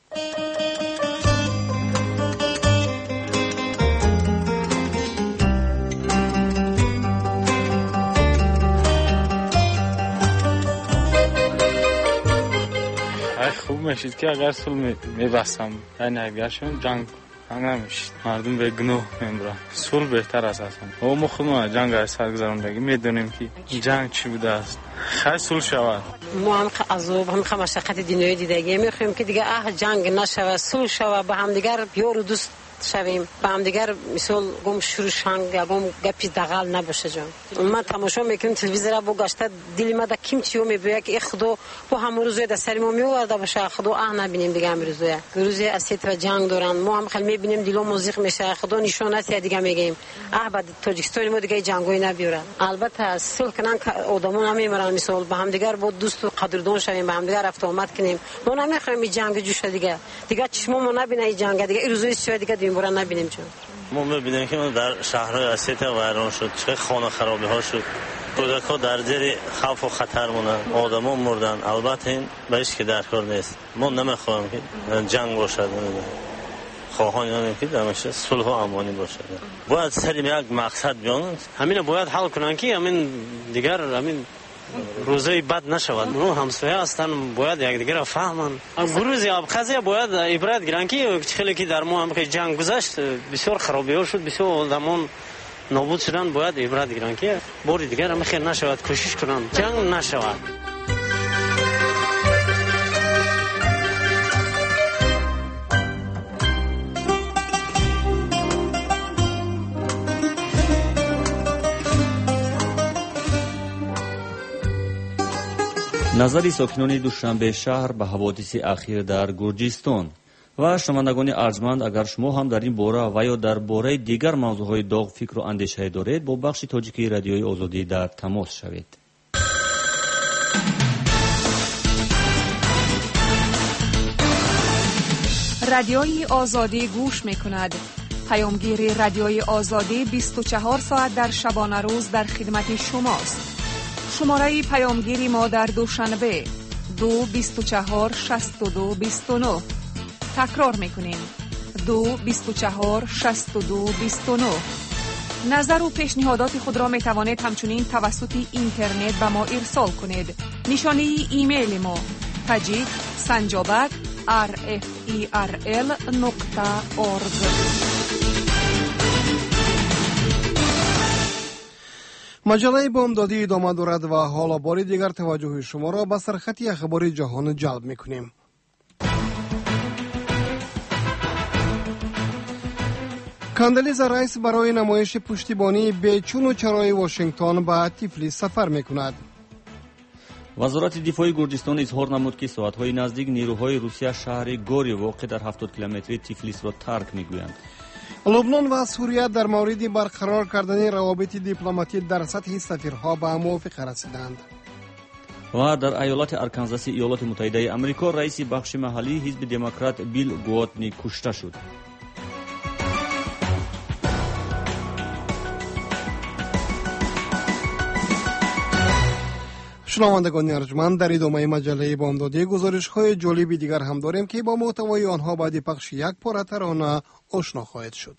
میشید که اگر صلح میبستم یعنی اگرشون جنگ نمیشید، مردم به گناه میمرن. صلح بهتر است اصلا. و ما خودمون جنگ از سر گذراندگی میدونیم که جنگ چی بوده است. خیلی صلح شود. ما هم از هم هم مشقت دنیای دیدگی میخوایم که دیگه اه جنگ نشود، صلح شود، با هم دیگر بیار و دوست شویم، با هم دیگر مثال گم شروع شنگ یا گم گپی دغل نباشه. جان من تماشا میکنم تلویزیون را بگشته دل ما دا کیم چیو میبویه که خدا با هم روزه در سر ما میورده باشه، خدا اه نبینیم دیگه امروزه روزه اسیت و جنگ دارن. ما هم خیلی میبینیم دلو موزیک میشه، خدا نشون است دیگه میگیم اه بعد تاجیکستان ما دیگه جنگوی نبیوره. البته صلح کنن آدمون نمیمرن، مثال با هم دیگر با دوست و قدردان شویم، با هم دیگر رفت آمد کنیم. ما نمیخوایم جنگ جوشه دیگه دیگه چشم ما نبینه این جنگ دیگه روزه چه دیگه برای نبینیم. چون ما میبینیم که در شهرهای اسیت ویران شد، چه خانه خرابی ها شد، کودک ها در زیر خوف و خطر مونن، آدم ها مردن. البته این بهش که در کار نیست. ما نمیخوایم که جنگ باشد، خواهان یعنی که دمشه صلح و امانی باشد. باید سریم یک مقصد بیانند، همین باید حل کنن که همین دیگر همین روزی بد نشود. نو همسایه هستن باید یک دیگر را فهمن. گروزی ابخازی باید عبرت گیرن که خیلی که در ما هم که جنگ گذشت بسیار خرابی ها شد، بسیار آدمان نابود شدن. باید عبرت گیرن که بار دیگر هم خیر نشود، کوشش کنن جنگ نشود. назари сокинони душанбе шаҳр ба ҳаводиси ахир дар гурҷистон. ва шунавандагони арҷманд, агар шумо ҳам дар ин бора ва ё дар бораи дигар мавзӯъҳои доғ фикру андешае доред, бо бахши тоҷикии радиои озодӣ дар тамос шавед. радиои озодӣ гӯш мекунад. паёмгири радиои озодӣ бисту чаҳор соат дар шабонарӯз дар хидмати шумост. шумораи паёмгири мо дар душанбе ду бисту чаҳор шасту ду бисту нӯ. такрор мекунем ду бисту чаҳор шасту ду бисту нӯ. назару пешниҳодоти худро метавонед ҳамчунин тавассути интернет ба мо ирсол кунед. нишонии имейли мо таҷик санҷобат ар эф и ар эл нуқта орг. маҷаллаи бомдодӣ идома дорад ва ҳоло бори дигар таваҷҷӯҳи шуморо ба сархати ахбори ҷаҳон ҷалб мекунем. кандализа райс барои намоиши пуштибонии бечуну чарои Вашингтон ба Тифлис сафар мекунад. вазорати дифои гурҷистон изҳор намуд ки соатҳои наздик нирӯҳои русия шаҳри гори воқеъ дар ҳафтод километри Тифлисро тарк мегӯянд. лубнон ва Сурия дар мавриди барқарор кардани равобити дипломатӣ дар сатҳи сафирҳо ба мувофиқа расиданд. ва дар аёлати Арканзаси иёлоти муттаҳидаи амрико раиси бахши маҳаллии ҳизби демократ Билл Гуотни кушта шуд. шунавандагони арҷманд, дар идомаи маҷаллаи бомдодӣ гузоришҳои ҷолиби дигар ҳам дорем ки бо муҳтавои онҳо баъди пахши як пора тарона ошно хоҳед шуд.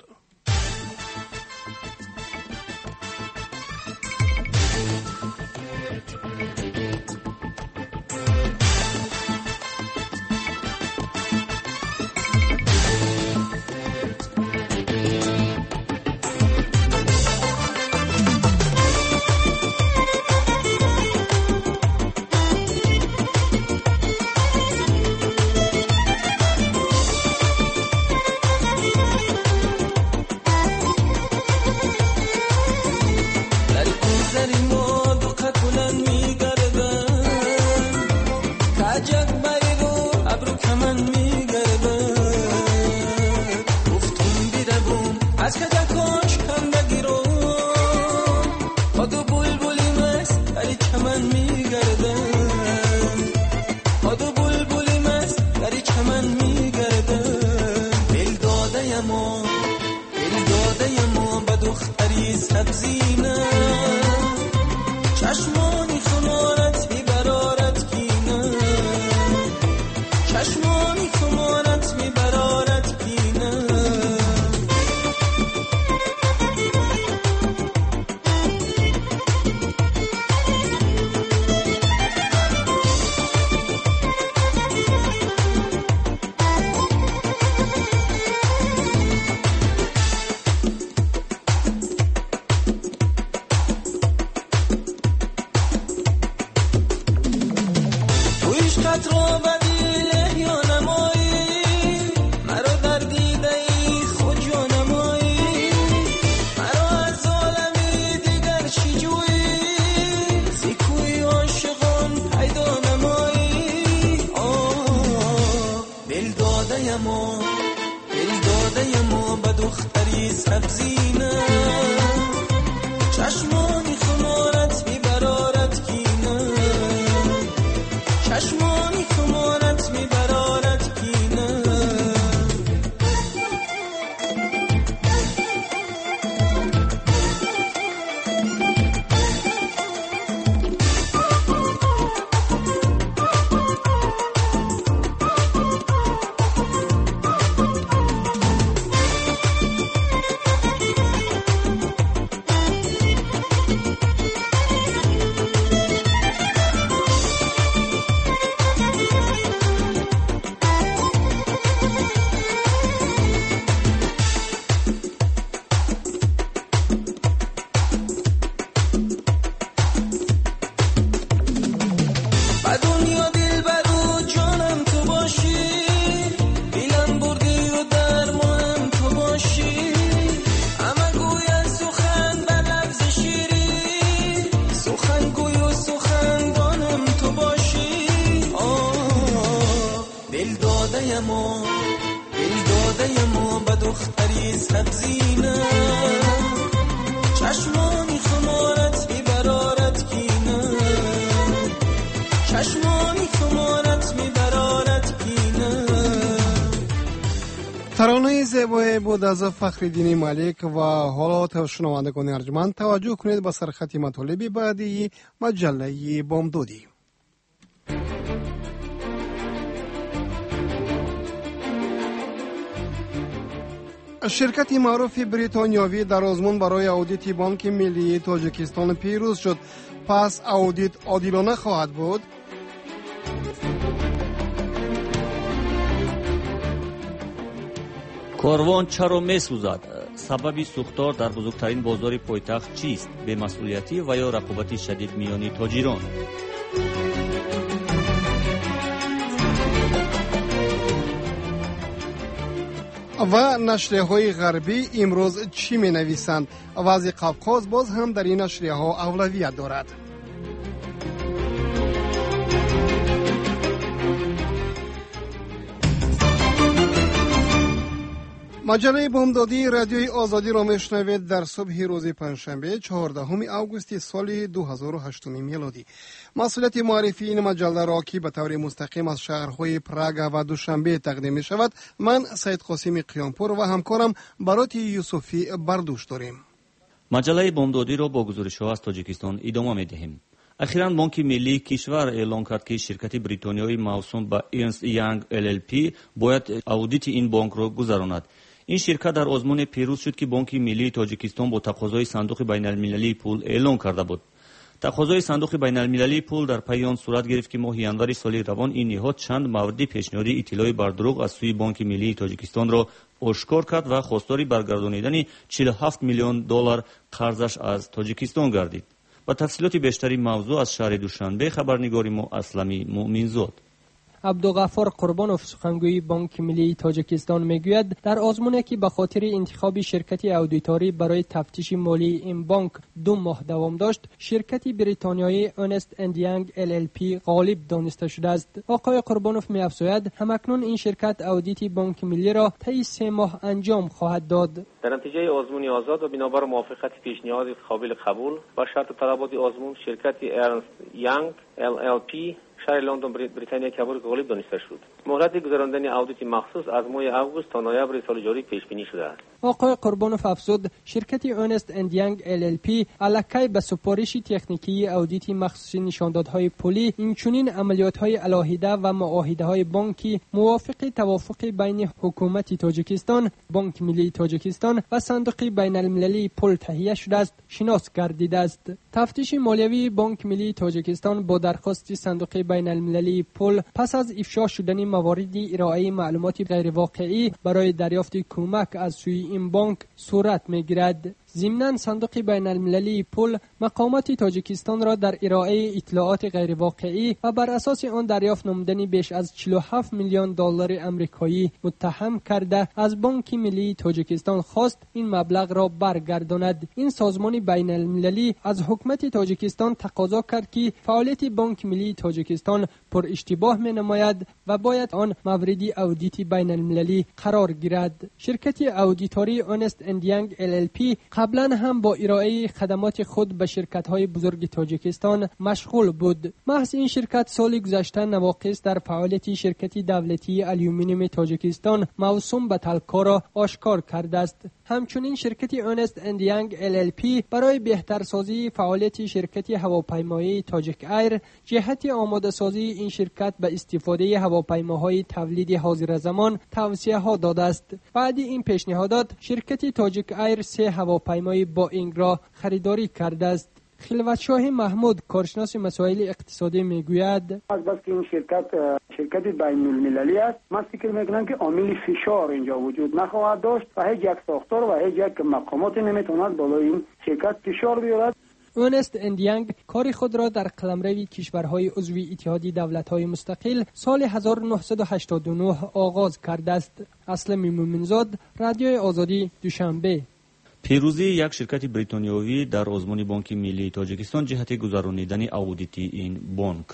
دختری سبزینه چشمانی خمارت میبرارت کینه چشمانی خمارت میبرارت کینه چشمانی خمارت میبرارت کینه چشمانی خمارت میبرارت کینه. ترانه زیبایی بود از فخرالدین ملک و حالا شنوندگان ارجمند توجه کنید به سرخط مطالب بعدی مجله بامدادی. شرکت معروف بریتانیایی در آزمون برای اودیت بانک ملی تاجیکستان پیروز شد. پس اودیت عادلانه خواهد بود. کاروان چرا میسوزد؟ سبب سوختار در بزرگترین بازار پایتخت چیست؟ بی‌مسئولیتی و یا رقابت شدید میان تاجران؟ و نشریه های غربی امروز چی می نویسند؟ وضع قفقاز باز هم در این نشریه ها اولویت دارد. مجله بامدادی رادیوی آزادی را میشنوید در صبح روز پنجشنبه چهاردهم آگوست سال دو هزار و هشت میلادی. مسئولیت معرفی این مجله را که به طور مستقیم از شهرهای پراگ و دوشنبه تقدیم می شود من سید قاسم قیامپور و همکارم برات یوسفی بردوش داریم. مجله بامدادی را با گزارش‌ها از تاجیکستان ادامه می‌دهیم. اخیراً بانک ملی کشور اعلام کرد که شرکت بریتانیایی موسوم به ارنست یانگ ال ال پی باید اودیت این بانک را گذراند. این شرکت در آزمون پیروز شد که بانک ملی تاجیکستان با تقاضای صندوق بین المللی پول اعلام کرده بود. تقاضای صندوق بین المللی پول در پی آن صورت گرفت که ماه ینور سال روان این نهاد چند مورد پیشنهادی اطلاع بر دروغ از سوی بانک ملی تاجیکستان را آشکار کرد و خواستار برگردانیدن چهل و هفت میلیون دلار قرضش از تاجیکستان گردید. با تفصیلات بیشتری موضوع از شهر دوشنبه خبرنگار ما اسلمی مؤمنزاد. عبدالغفار قربانوف سخنگوی بانک ملی تاجیکستان میگوید در آزمونی که به خاطر انتخاب شرکت اودیتوری برای تفتیش مالی این بانک دو ماه دوام داشت، شرکت بریتانیایی ارنست اند یانگ ال ال پی غالب دانسته شده است. آقای قربانوف می‌افزاید همکنون این شرکت اودیت بانک ملی را طی سه ماه انجام خواهد داد. در نتیجه آزمون آزاد و بنابر موافقت پیشنهاد قابل قبول و شرط طلبات آزمون، شرکت ارنست یانگ ال ال پی شهر لندن بریتانیا کبیر غالب دانسته شد. مهلت گذراندن اودیت مخصوص از ماه آگوست تا نوامبر سال جاری پیش بینی شده است. آقای قربانوف افزود شرکت ارنست اند یانگ ال ال پی الکی به سپارش تکنیکی اودیت مخصوص نشاندادهای پولی، اینچنین عملیات‌های علاهیده و معاهده‌های بانکی موافق توافق بین حکومت تاجیکستان، بانک ملی تاجیکستان و صندوق بین المللی پول تهیه شده است شناس گردیده است. تفتیش مالیوی بانک ملی تاجیکستان با درخواست صندوق بین المللی پول پس از افشا شدن مواردی ارائه معلومات غیر واقعی برای دریافت کمک از سوی این بانک صورت می‌گیرد. ضمناً صندوق بین المللی پول مقامات تاجیکستان را در ارائه اطلاعات غیر واقعی و بر اساس آن دریافت نمودنی بیش از چهل و هفت میلیون دلار آمریکایی متهم کرده از بانک ملی تاجیکستان خواست این مبلغ را برگرداند. این سازمان بین المللی از حکومت تاجیکستان تقاضا کرد که فعالیت بانک ملی تاجیکستان پر اشتباه می نماید و باید آن مورد اودیت بین المللی قرار گیرد. شرکت اودیتوری ارنست اند یانگ ال ال پی قبلا هم با ارائه خدمات خود به شرکت‌های بزرگ تاجیکستان مشغول بود. محض این شرکت سال گذشته نواقص در فعالیت شرکت دولتی آلومینیوم تاجیکستان موسوم به تلکا را آشکار کرده است. همچنین شرکت ارنست اند یانگ ال ال پی برای بهترسازی فعالیت شرکت هواپیمایی تاجیک ایر جهت آماده سازی این شرکت به استفاده هواپیماهای تولید حاضر زمان توصیه ها داده است. بعد این پیشنهادات شرکت تاجیک ایر سه هواپیمای بوئینگ را خریداری کرده است. خلوتشاه محمود کارشناس مسائل اقتصادی میگوید از بس که این شرکت شرکت بین المللی است، من فکر میکنم که عامل فشار اینجا وجود نخواهد داشت و هیچ یک ساختار و هیچ یک مقامات نمیتواند بالای این شرکت فشار بیارد. ارنست اند یانگ کار خود را در قلمرو کشورهای عضو اتحاد دولت‌های مستقل سال هزار و نهصد و هشتاد و نه آغاز کرده است. اسلم مومنزاد، رادیوی آزادی، دوشنبه. پیروزی یک شرکت بریتانیایی در آزمون بانک ملی تاجیکستان جهت گذراندن اودیت این بانک.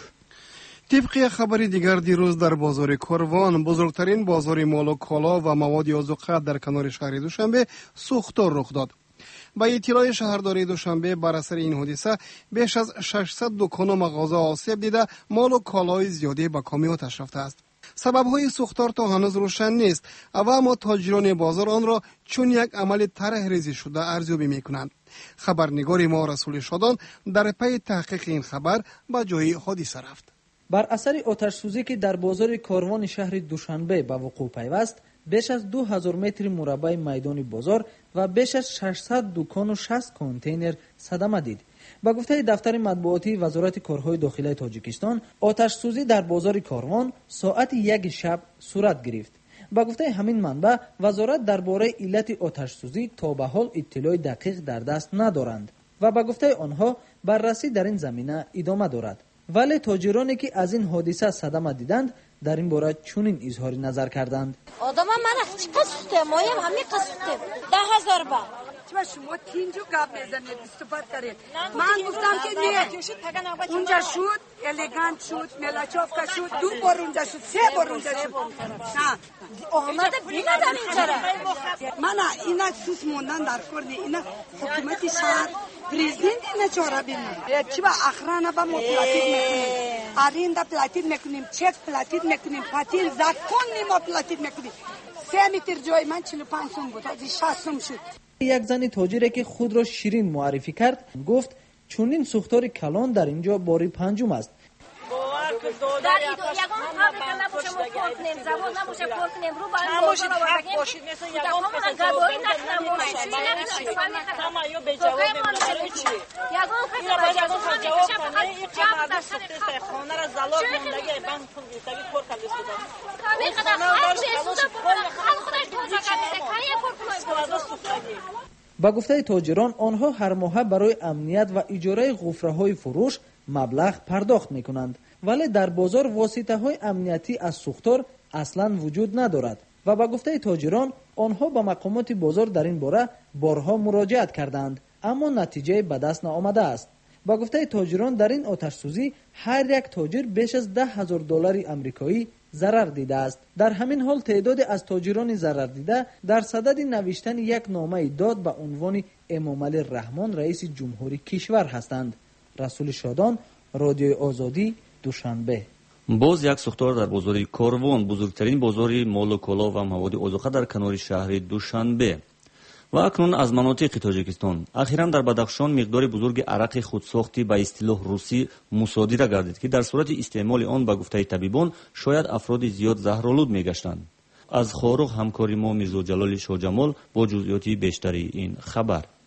طبق خبر دیگر دیروز در بازار کاروان، بزرگترین بازار مال و کالا و مواد آذوقه در کنار شهر دوشنبه سوختار رخ داد. با اطلاع شهرداری دوشنبه بر اثر این حادثه بیش از ششصد دکان و مغازه آسیب دیده، مال و کالای زیادی به کامی آتش رفته است. سبب‌های سوختار تا هنوز روشن نیست، اما تاجران بازار آن را چون یک عمل طرح ریزی شده ارزیابی می‌کنند. خبرنگار ما رسول شادان در پی تحقیق این خبر به جای حادثه رفت. بر اثر آتش سوزی که در بازار کاروان شهر دوشنبه به وقوع پیوست، بیش از دو هزار متر مربع میدان بازار و بیش از ششصد دکان و شصت کانتینر صدمه دید. با گفته دفتر مطبوعاتی وزارت کارهای داخلی تاجیکستان، آتش سوزی در بازار کاروان ساعت یک شب صورت گرفت. با گفته همین منبع، وزارت درباره علت آتش سوزی تا به حال اطلاع دقیق در دست ندارند و با گفته آنها بررسی در این زمینه ادامه دارد. ولی تاجرانی که از این حادثه صدمه دیدند در این باره چنین اظهار نظر کردند. آدم من چی قصته مایم همین قصته ده هزار با چرا شما تینجو گپ میزنید استفاده کردید؟ من گفتم که نه اونجا شد الیگانت شد ملاچوفکا شد دو بار اونجا شد سه بار اونجا شد نه آمده بیندن اینجا من اینا سوس موندن در کردی اینا حکومت شهر پریزیدنت اینا چورا بینن چی با اخرانه با ما پلاتید میکنیم آرینده پلاتید میکنیم چک پلاتید میکنیم پاتیل زکون ما پلاتید میکنیم سه متر جای من چهل و پنج سوم بود از شصت سوم شد. یک زن تاجری که خود را شیرین معرفی کرد گفت چونین سوختار کلان در اینجا باری پنجم است. در یگان فابریکه نباشه ما کار کنیم زبان نباشه کار کنیم رو با این بازار آوردگیم باشید مثل یگان گدایی نکنم ماشین نکنم همه یا به جواب نمیشه چی یگان کسی با یگان جواب کنه این قمر سوخته خانه را زلال موندگی بند پول بیتگی کار کرده سودا این خانه داشت سودا خال خودش توزه کرده کاری کار کنه با گفته تاجران آنها هر ماه برای امنیت و اجاره غفره‌های فروش مبلغ پرداخت می‌کنند، ولی در بازار واسطه‌های امنیتی از سوختار اصلاً وجود ندارد و با گفته تاجران آنها با مقامات بازار در این باره بارها مراجعت کردند اما نتیجه به دست نآمده است. با گفته تاجران در این آتش سوزی هر یک تاجر بیش از ده هزار دلار آمریکایی ضرر دیده است. در همین حال تعداد از تاجران ضرر دیده در صدد نوشتن یک نامه داد به عنوان امام علی رحمان رئیس جمهوری کشور هستند. رسول شادان، رادیوی آزادی، دوشنبه. باز یک سوختار در بازار کاروان، بزرگترین بازار مال و کالا و مواد آذوقه در کنار شهر دوشنبه. و اکنون از مناطق تاجیکستان اخیراً در بدخشان مقدار بزرگ عرق خودساختی به اصطلاح روسی مصادره گردید که در صورت استعمال آن به گفته طبیبان شاید افراد زیاد زهرآلود میگشتند. از خارق همکاری ما میرزا جلال شاه جمال با جزئیات بیشتری این خبر.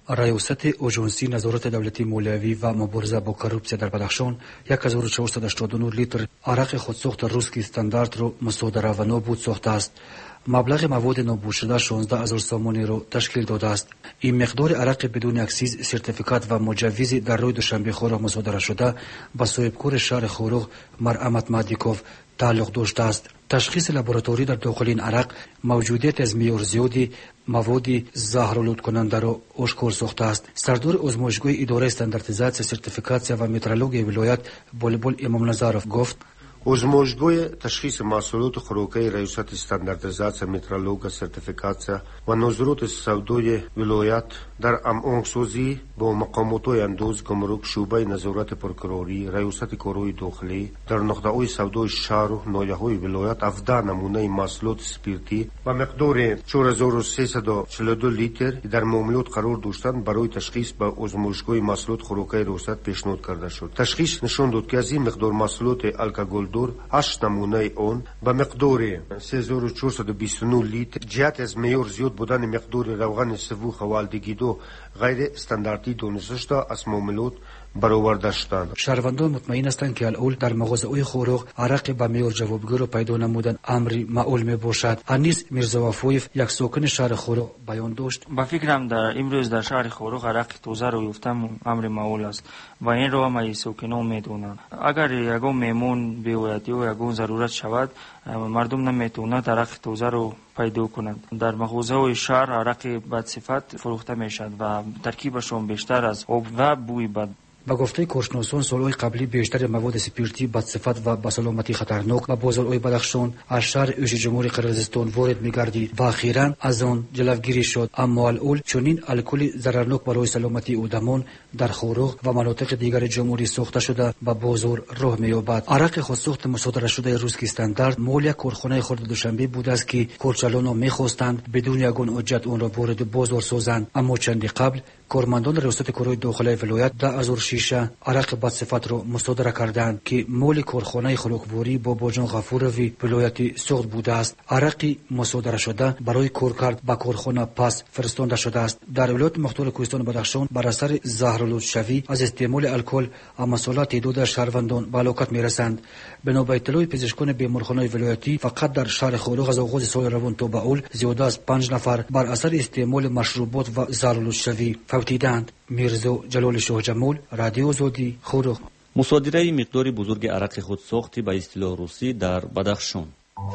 ریاست اژانسی نظارت دولتی مالیوی و مبارزه با کروپسیا در بدخشان هزار و چهارصد و هشتاد و نه لیتر عرق خودساخت روسکی استاندارد را مصادره و نابود ساخته است. مبلغ مواد نابود شده شانزده هزار سامانی را تشکیل داده است. این مقدار عرق بدون اکسیز، سرتیفیکات و مجوز در روز دوشنبه خورا مصادره شده به صاحبکار شهر خوروغ مرحمت مادیکوف تعلق داشته است. تشخیص لابراتوری در داخل این عرق موجودیت از معیار زیادی مواد زهرآلود کننده را آشکار ساخته است. سردار آزمایشگاه اداره استانداردیزاسیا، سرتیفیکاسیا و مترولوژی ولایت بلبل امام نظرов گفت: آزمایشگاه تشخیص محصولات خوراکی ریاست استانداردیزاسیا، مترولوژی، سرتیفیکاسیا و نظارت سودای ولایت در هماهنگی با مقامات اندوز، گمرک، شعبه نظارت پرکروری، ریاست کارهای داخلی در نقطه‌های سودای شهر و ناحیه‌های ولایت هفده نمونه محصولات اسپریتی با مقدار چهار هزار و سیصد و چهل و دو لیتر در معاملات قرار داشتند برای تشخیص به آزمایشگاه محصولات خوراکی ریاست پیشنهاد کرده شد. تشخیص نشان داد که از این مقدار محصولات الکل دور هشت نمونه آن به مقدار سه هزار و چهارصد و بیست و نه لیتر جهت از معیار زیاد بودن مقدار روغن سبوخ و الدگیدو غیر استانداردی دانسته شده از معاملات برآورده شدند. شهروندان مطمئن هستند که الاول در مغازه‌های خوراک عرق به معیار جوابگو را پیدا نمودن امری معقول می باشد. انیس میرزا وفایف یک ساکن شهر خوراک بیان داشت: با فکرم در امروز در شهر خوراک عرق تازه را یافتم امر معقول است و این را ما ساکنان میدونند. اگر یگان میمون بیاید یا یگان ضرورت شود مردم نمیتونند عرق تازه را پیدا کنند. در مغازه‌های شهر عرق بدصفت فروخته میشد و ترکیبشان بیشتر از آب و بوی بد. با گفته کارشناسان سالهای قبلی بیشتر مواد اسپریتی بدصفت و با سلامتی خطرناک به بازارهای بدخشان از شهر اوج جمهوری قرقیزستان وارد می‌گردید و اخیراً از آن جلوگیری شد. اما الاول چنین الکل ضررناک برای سلامتی آدمان در خوراک و مناطق دیگر جمهوری ساخته شده به بازار راه می‌یابد. عرق خودساخت مصادره شده روسکی استاندارد مال یک کارخانه خرد دوشنبه بود است که کارچلانان می‌خواستند بدون یگان حجت آن را وارد بازار سازند، اما چندی قبل کارمندان ریاست کارهای داخلی ولایت ده هزار شیشه عرق بدصفت را مصادره کردند که مال کارخانه خوراکواری بابا جان غفوروی ولایت سوخت بوده است. عرق مصادره شده برای کارکرد به کارخانه پس فرستانده شده است. در ولایت مختار کوهستان بدخشان بر اثر زهرآلود شوی از استعمال الکل مسئولات تعداد شهروندان به هلاکت میرسند. بنا به اطلاع پزشکان بیمارخانه ولایتی فقط در شهر خوراک از آغاز سال روان تا به اول زیاده از پنج نفر بر اثر استعمال مشروبات و زهرآلود شوی فوتیدند. میرزا جلال شاه جمال، رادیو آزادی، خوراک. مصادره مقدار بزرگ عرق خودساختی به اصطلاح روسی در بدخشان.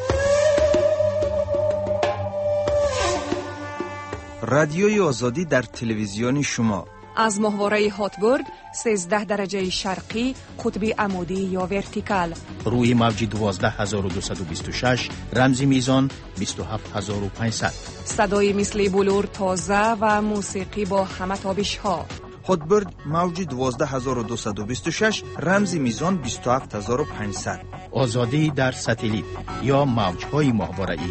رادیوی آزادی در تلویزیون شما از ماهواره هاتبورگ سیزده درجه شرقی قطب عمودی یا ورتیکال روی موج دوازده هزار و دویست و بیست و شش رمزی میزان بیست و هفت هزار و پانصد صدای مثل بلور تازه و موسیقی با همه تابش ها. هاتبورگ موج دوازده هزار و دویست و بیست و شش رمزی میزان بیست و هفت هزار و پانصد. آزادی در ساتلیت یا موجهای ماهواره‌ای.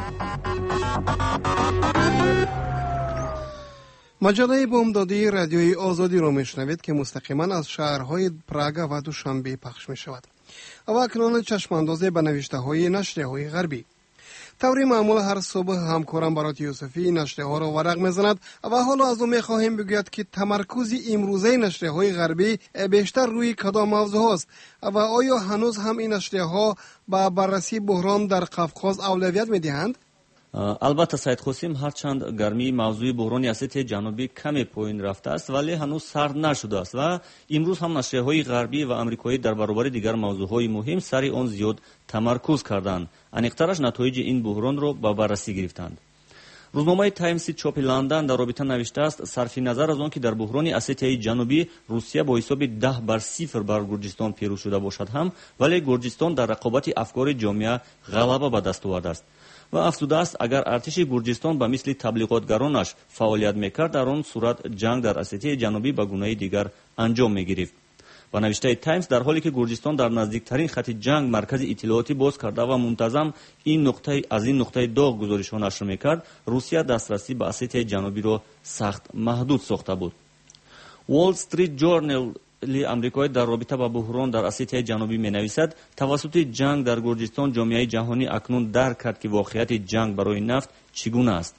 مجله بامدادی رادیوی آزادی را میشنوید که مستقیما از شهرهای پراگ و دوشنبه پخش می شود. و اکنون چشم اندازی به نوشته های نشریه های غربی. طوری معمول هر صبح همکارم برات یوسفی نشریه ها را ورق میزند و حالا از او میخواهیم بگوید که تمرکز امروزه نشریه های غربی بیشتر روی کدام موضوع است و آیا هنوز هم این نشریه ها با بررسی بحران در قفقاز اولویت میدهند؟ البته سید خسیم هرچند گرمی موضوع بحران اسیت جنوبی کمی پایین رفته است ولی هنوز سرد نشده است و امروز هم نشریه های غربی و آمریکایی در برابر دیگر موضوع های مهم سر آن زیاد تمرکز کردند. انیقترش نتایج این بحران را به بررسی گرفتند. روزنامه تایمز چاپ لندن در رابطه نوشته است صرف نظر از آن که در بحران اسیتیای جنوبی روسیه با حساب ده بر صفر بر گرجستان پیروز شده باشد هم ولی گرجستان در رقابت افکار جامعه غلبه به دست آورده است و افزوده است اگر ارتش گرجستان به مثل تبلیغاتگرانش فعالیت میکرد در آن صورت جنگ در اسیتیای جنوبی به گونه دیگر انجام میگرفت. و نوشته تایمز در حالی که گرجستان در نزدیکترین خط جنگ مرکز اطلاعاتی باز کرده و منتظم این نقطه از این نقطه داغ گزارش‌ها نشر میکرد، روسیه دسترسی به اسیتیای جنوبی را سخت محدود ساخته بود. وال استریت جورنال امریکایی در رابطه با بحران در اسیتیای جنوبی می‌نویسد توسط جنگ در گرجستان جامعه جهانی اکنون درک کرد که واقعیت جنگ برای نفت چگونه است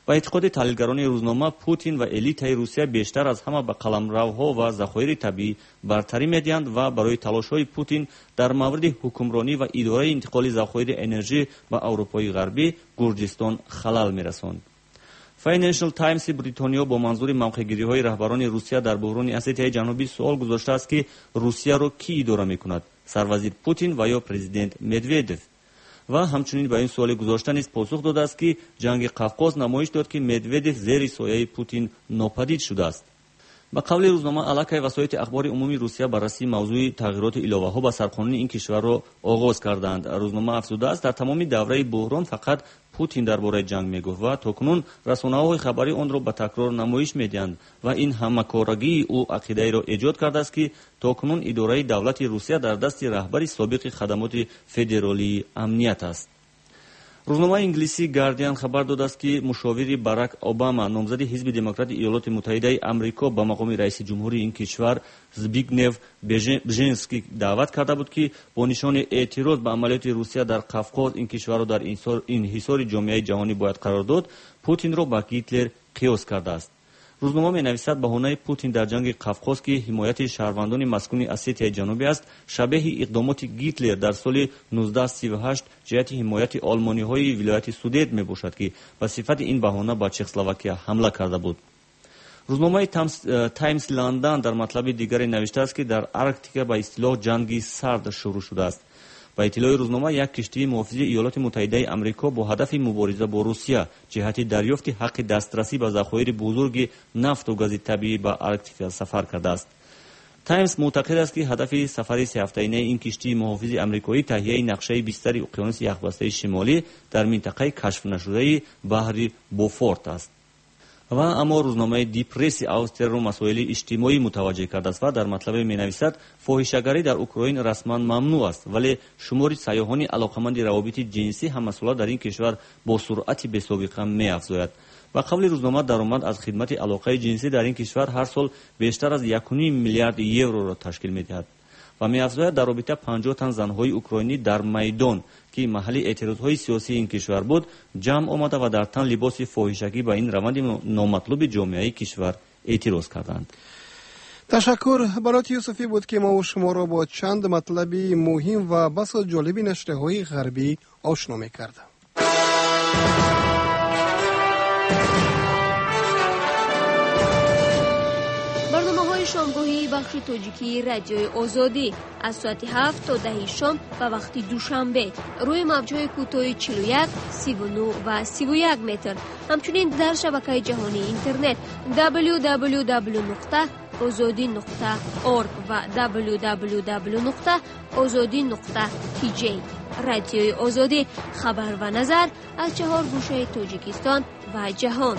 ба эътиқоди таҳлилгарони рӯзнома, Путин ва элитаи Русия бештар аз ҳама ба қаламравҳо ва захоири табиӣ бартарӣ медиҳанд ва барои талошҳои Путин дар мавриди ҳукмронӣ ва идораи интиқоли захоири энержӣ ба Аврупои ғарбӣ Гурҷистон халал мерасонд. Financial Times Бритониё бо манзури мавқеъгириҳои раҳбарони Русия дар буҳрони Осетияи Ҷанубӣ суол гузоштааст, ки Русияро кӣ идора мекунад, сарвазир Путин ва ё президент Медведев? ва ҳамчунин ба ин суоли гузошта низ посух додааст, ки ҷанги Қавқоз намоиш дод, ки Медведев зери сояи Путин нопадид шудааст. ба қавли рӯзнома, аллакай васоити ахбори умуми Русия баррасии мавзӯи тағйироти иловаҳо ба сарқонуни ин кишварро оғоз карданд. Рӯзнома афзудааст, дар тамоми давраи буҳрон фақат Путин дар бораи ҷанг мегуфт ва токунун расонаҳои хабарӣ онро ба такрор намоиш медиҳанд ва ин ҳамакорагии ӯ ақидаеро эҷод кардааст, ки токунун идораи давлати Русия дар дасти раҳбари собиқи хадамоти федеролии амният аст. рӯзномаи инглисӣ Guardian хабар додааст, ки мушовири Барак Обама, номзади ҳизби демократи Иёлоти Муттаҳидаи Амрико ба мақоми раиси ҷумҳурии ин кишвар Збигнев Бжезинский даъват карда буд, ки бо нишони эътироз ба амалиёти Русия дар Қавқоз ин кишварро дар инҳисори ҷомеаи ҷаҳонӣ бояд қарор дод, Путинро ба Гитлер қиёс кардааст. рӯзнома менависад, баҳонаи Путин дар ҷанги Қавқоз, ки ҳимояти шаҳрвандони маскуни Осетияи ҷанубӣ аст, шабеҳи иқдомоти Гитлер дар соли нуздаҳ сӣ ва ҳашт ҷиҳати ҳимояти олмониҳои вилояти Судет мебошад, ки ба сифати ин баҳона ба Чехословакия ҳамла карда буд. рӯзномаи Таймс Ландан дар матлаби дигаре навиштааст, ки дар Арктика ба истилоҳ ҷанги сард шурӯъ шудааст. ба иттилои рӯзнома, як киштии муҳофизи Иёлоти Муттаҳидаи Амрико бо ҳадафи мубориза бо Русия ҷиҳати дарёфти ҳаққи дастрасӣ ба захоири бузурги нафту гази табиӣ ба Арктика сафар кардааст. Таймс мӯътақид аст, ки ҳадафи сафари сеҳафтаинаи ин киштии муҳофизи амрикоӣ таҳияи нақшаи бистари уқёнуси яхбастаи шимолӣ дар минтақаи кашфнашудаи баҳри Бофорт аст. ва аммо рӯзномаи Ди Пресси Австриyaро масоили иҷтимоӣ мутаваҷҷеҳ кардааст ва дар матлабе менависад, фоҳишагарӣ дар Украин расман мамнӯъ аст, вале шумори сайёҳони алоқаманди равобити ҷинсӣ ҳаммасола дар ин кишвар бо суръати бесобиқа меафзояд. ба қавли рӯзнома, даромад аз хидмати алоқаи ҷинсӣ дар ин кишвар ҳар сол бештар аз як و نیم миллиарди евроро ташкил медиҳад ва меафзояд дар робита панҷоҳ тан занҳои украинӣ дар майдон, ки маҳалли эътирозҳои сиёсии ин кишвар буд, ҷамъ омада ва дар тан либоси фоҳишагӣ ба ин раванди номатлуби ҷомеаи кишвар эътироз карданд. ташаккур. Балоти Юсуфӣ буд, ки мо шуморо бо чанд матлаби муҳим ва басо ҷолиби нашрияҳои ғарбӣ ошно мекард. شامگاهی بخش توجیکی رادیوی آزادی از ساعت هفت تا ده شام و وقت دوشنبه روی موج‌های کوتاه چهل و یک، سی و نه و سی و یک متر. همچنین در شبکه جهانی اینترنت دبلیو دبلیو دبلیو نقطه آزادی نقطه اورگ و دبلیو دبلیو دبلیو نقطه آزادی نقطه تی جی. رادیوی آزادی، خبر و نظر از چهار گوشه تاجیکستان و جهان.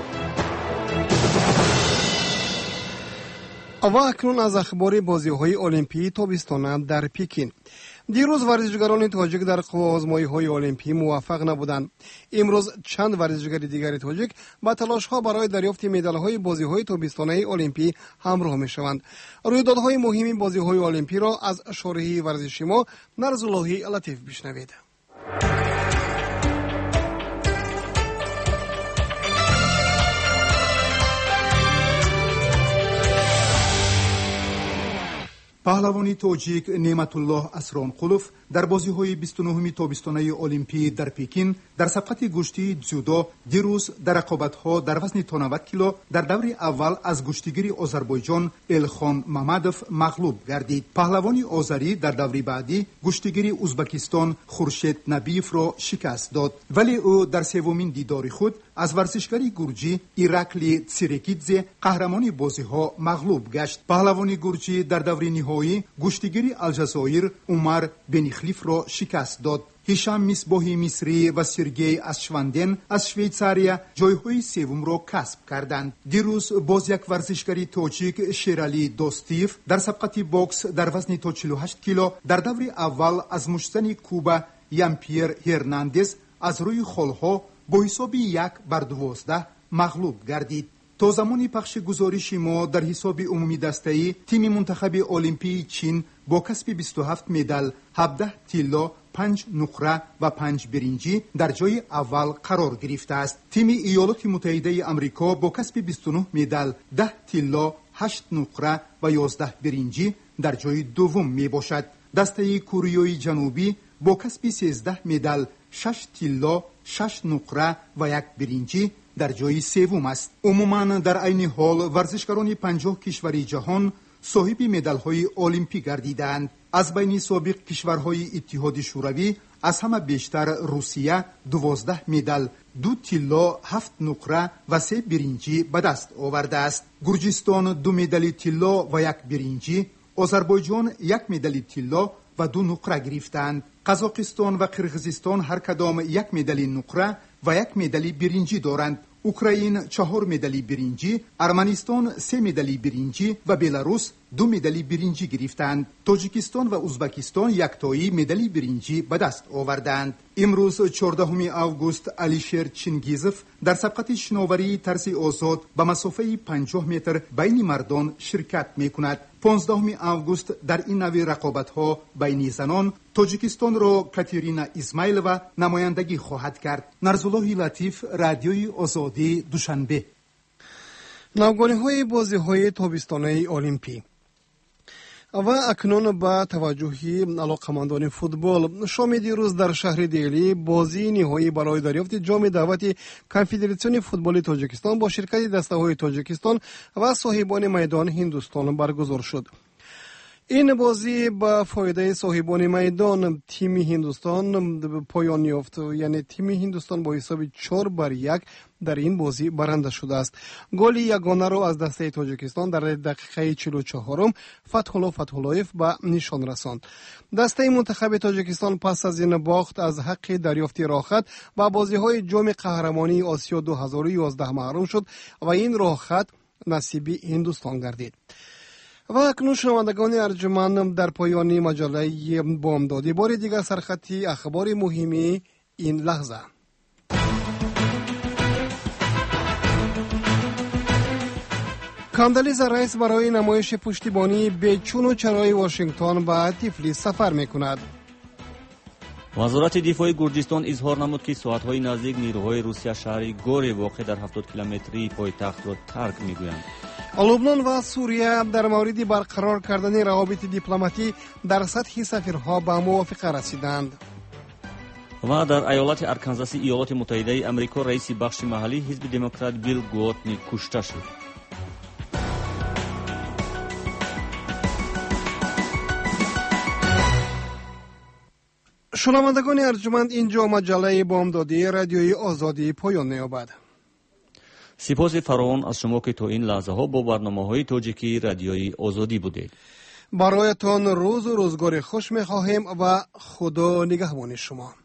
و اکنون از اخبار بازی‌های المپیایی تابستان در پکین. دیروز ورزشگران تاجیک در آزمایش‌های المپیایی موفق نبودند. امروز چند ورزشگر دیگر تاجیک با تلاش‌ها برای دریافت مدال‌های بازی‌های تابستانه المپیایی همراه می‌شوند. رویدادهای مهم بازی‌های المپیایی را از شارح ورزشی ما نرزاللهی لطیف بشنوید. پهلوانی تاجیک نعمتالله اسرانقلوف در بازی‌های بیست و نهم تابستانه المپیایی در پکین در سبقت گشتی جودو دیروز در رقابت‌ها در وزن تا نود کیلو در دور اول از گشتیگیر آذربایجان الخان ممدوف مغلوب گردید. پهلوانی آذری در دور بعدی گشتیگیر ازبکستان خورشید نبیف را شکست داد، ولی او در سومین دیدار خود از ورزشکاری گرجی ایراکلی تسیرکیدزه قهرمان بازی‌ها مغلوب گشت. پهلوانی گرجی در دور نهایی گشتیگیر الجزایر عمر بنیخلیف را شکست داد. هیشام مصباحی مصری و سرگئی اشواندن از شویتزاریا جایهای سوم را کسب کردند. دیروز باز یک ورزشکاری تاجیک شیرالی دوستیف در سبقت باکس در وزن تا چهل و هشت کیلو در دور اول از مشتن کوبا یامپیر هرناندز از روی خالها با حساب یک بر دوازده مغلوب گردید. تا زمان پخش گزارش ما در حساب عمومی دسته‌ای تیم منتخب المپیایی چین با کسب بیست و هفت مدال، هفده طلا، پنج نقره و پنج برنجی در جای اول قرار گرفته است. تیم ایالات متحده آمریکا با کسب بیست و نه مدال، ده طلا، هشت نقره و یازده برنجی در جای دوم می باشد. دسته کره جنوبی با کسب سیزده مدال، شش طلا، شش نقره و یک برنجی در جای سوم است. عموما در عین حال ورزشکاران پنجاه کشور جهان صاحب مدال‌های المپیک گردیدند. از بین سابق کشورهای اتحاد شوروی از همه بیشتر روسیه دوازده مدال، دو طلا، هفت نقره و سه برنجی به دست آورده است. گرجستان دو مدال طلا و یک برنجی، آذربایجان یک مدال طلا و دو نقره گرفتند. قزاقستان و قرقیزستان هر کدام یک مدال نقره و یک مدال برنجی دارند. اوکراین چهار مدال برنجی، ارمنستان سه مدال برنجی و بلاروس دو مدال برنجی گرفتند. تاجیکستان و ازبکستان یکتایی مدال برنجی به دست آوردند. امروز چهاردهم آگوست علیشیر چینگیزف در سبقت شناوری ترس آزاد به مسافه پنجاه متر بین مردان شرکت میکند. پانزدهم آگوست در این نوع رقابت‌ها بین زنان تاجیکستان را کاترینا اسماعیلووا نمایندگی خواهد کرد. نرزالله لطیف، رادیوی آزادی، دوشنبه. نوگانی‌های بازی‌های تابستانه المپی و اکنون با توجهی علاقمندان فوتبال، شام دیروز در شهر دیلی بازی نهایی برای دریافت جام دعوت کنفدراسیون فوتبال تاجیکستان با شرکت دسته‌های تاجیکستان و صاحبان میدان هندوستان برگزار شد. این بازی با فایده صاحبان میدان تیم هندوستان پایان یافت، یعنی تیم هندوستان با حساب چهار بر یک در این بازی برنده شده است. گل یگانه را از دسته تاجیکستان در دقیقه چهل و چهار فتح‌الله فتح‌اللهیف به نشان رساند. دسته منتخب تاجیکستان پس از این باخت از حق دریافت راحت با بازی‌های جام قهرمانی آسیا دو هزار و یازده محروم شد و این راحت نصیب هندوستان گردید. و اکنون شنوندگان ارجمند، در پایان مجله بامدادی بار دیگر سرخطی اخبار مهمی این لحظه. کاندالیزا رئیس برای نمایش پشتیبانی به چون و چرای واشنگتن به تیفلیس سفر میکند. وزارت دفاع گرجستان اظهار نمود که ساعت‌های نزدیک نیروهای روسیه شهر گوری واقع در هفتاد کیلومتری پایتخت را ترک میگویند. لبنان و سوریه در مورد برقرار کردن روابط دیپلماتی در سطح سفیرها به موافقه رسیدند. و در ایالت ارکانزاس ایالات متحده آمریکا رئیس بخش محلی حزب دموکرات بیل گوتنی کشته شد. شنوندگان ارجمند، اینجا مجله بامدادی رادیوی آزادی پایان می‌یابد. سپاس فراوان از شما که تا این لحظه ها با برنامه‌های تاجیکی رادیوی آزادی بودید. برایتان روز و روزگار خوش می‌خواهیم و خدا نگهبان شما.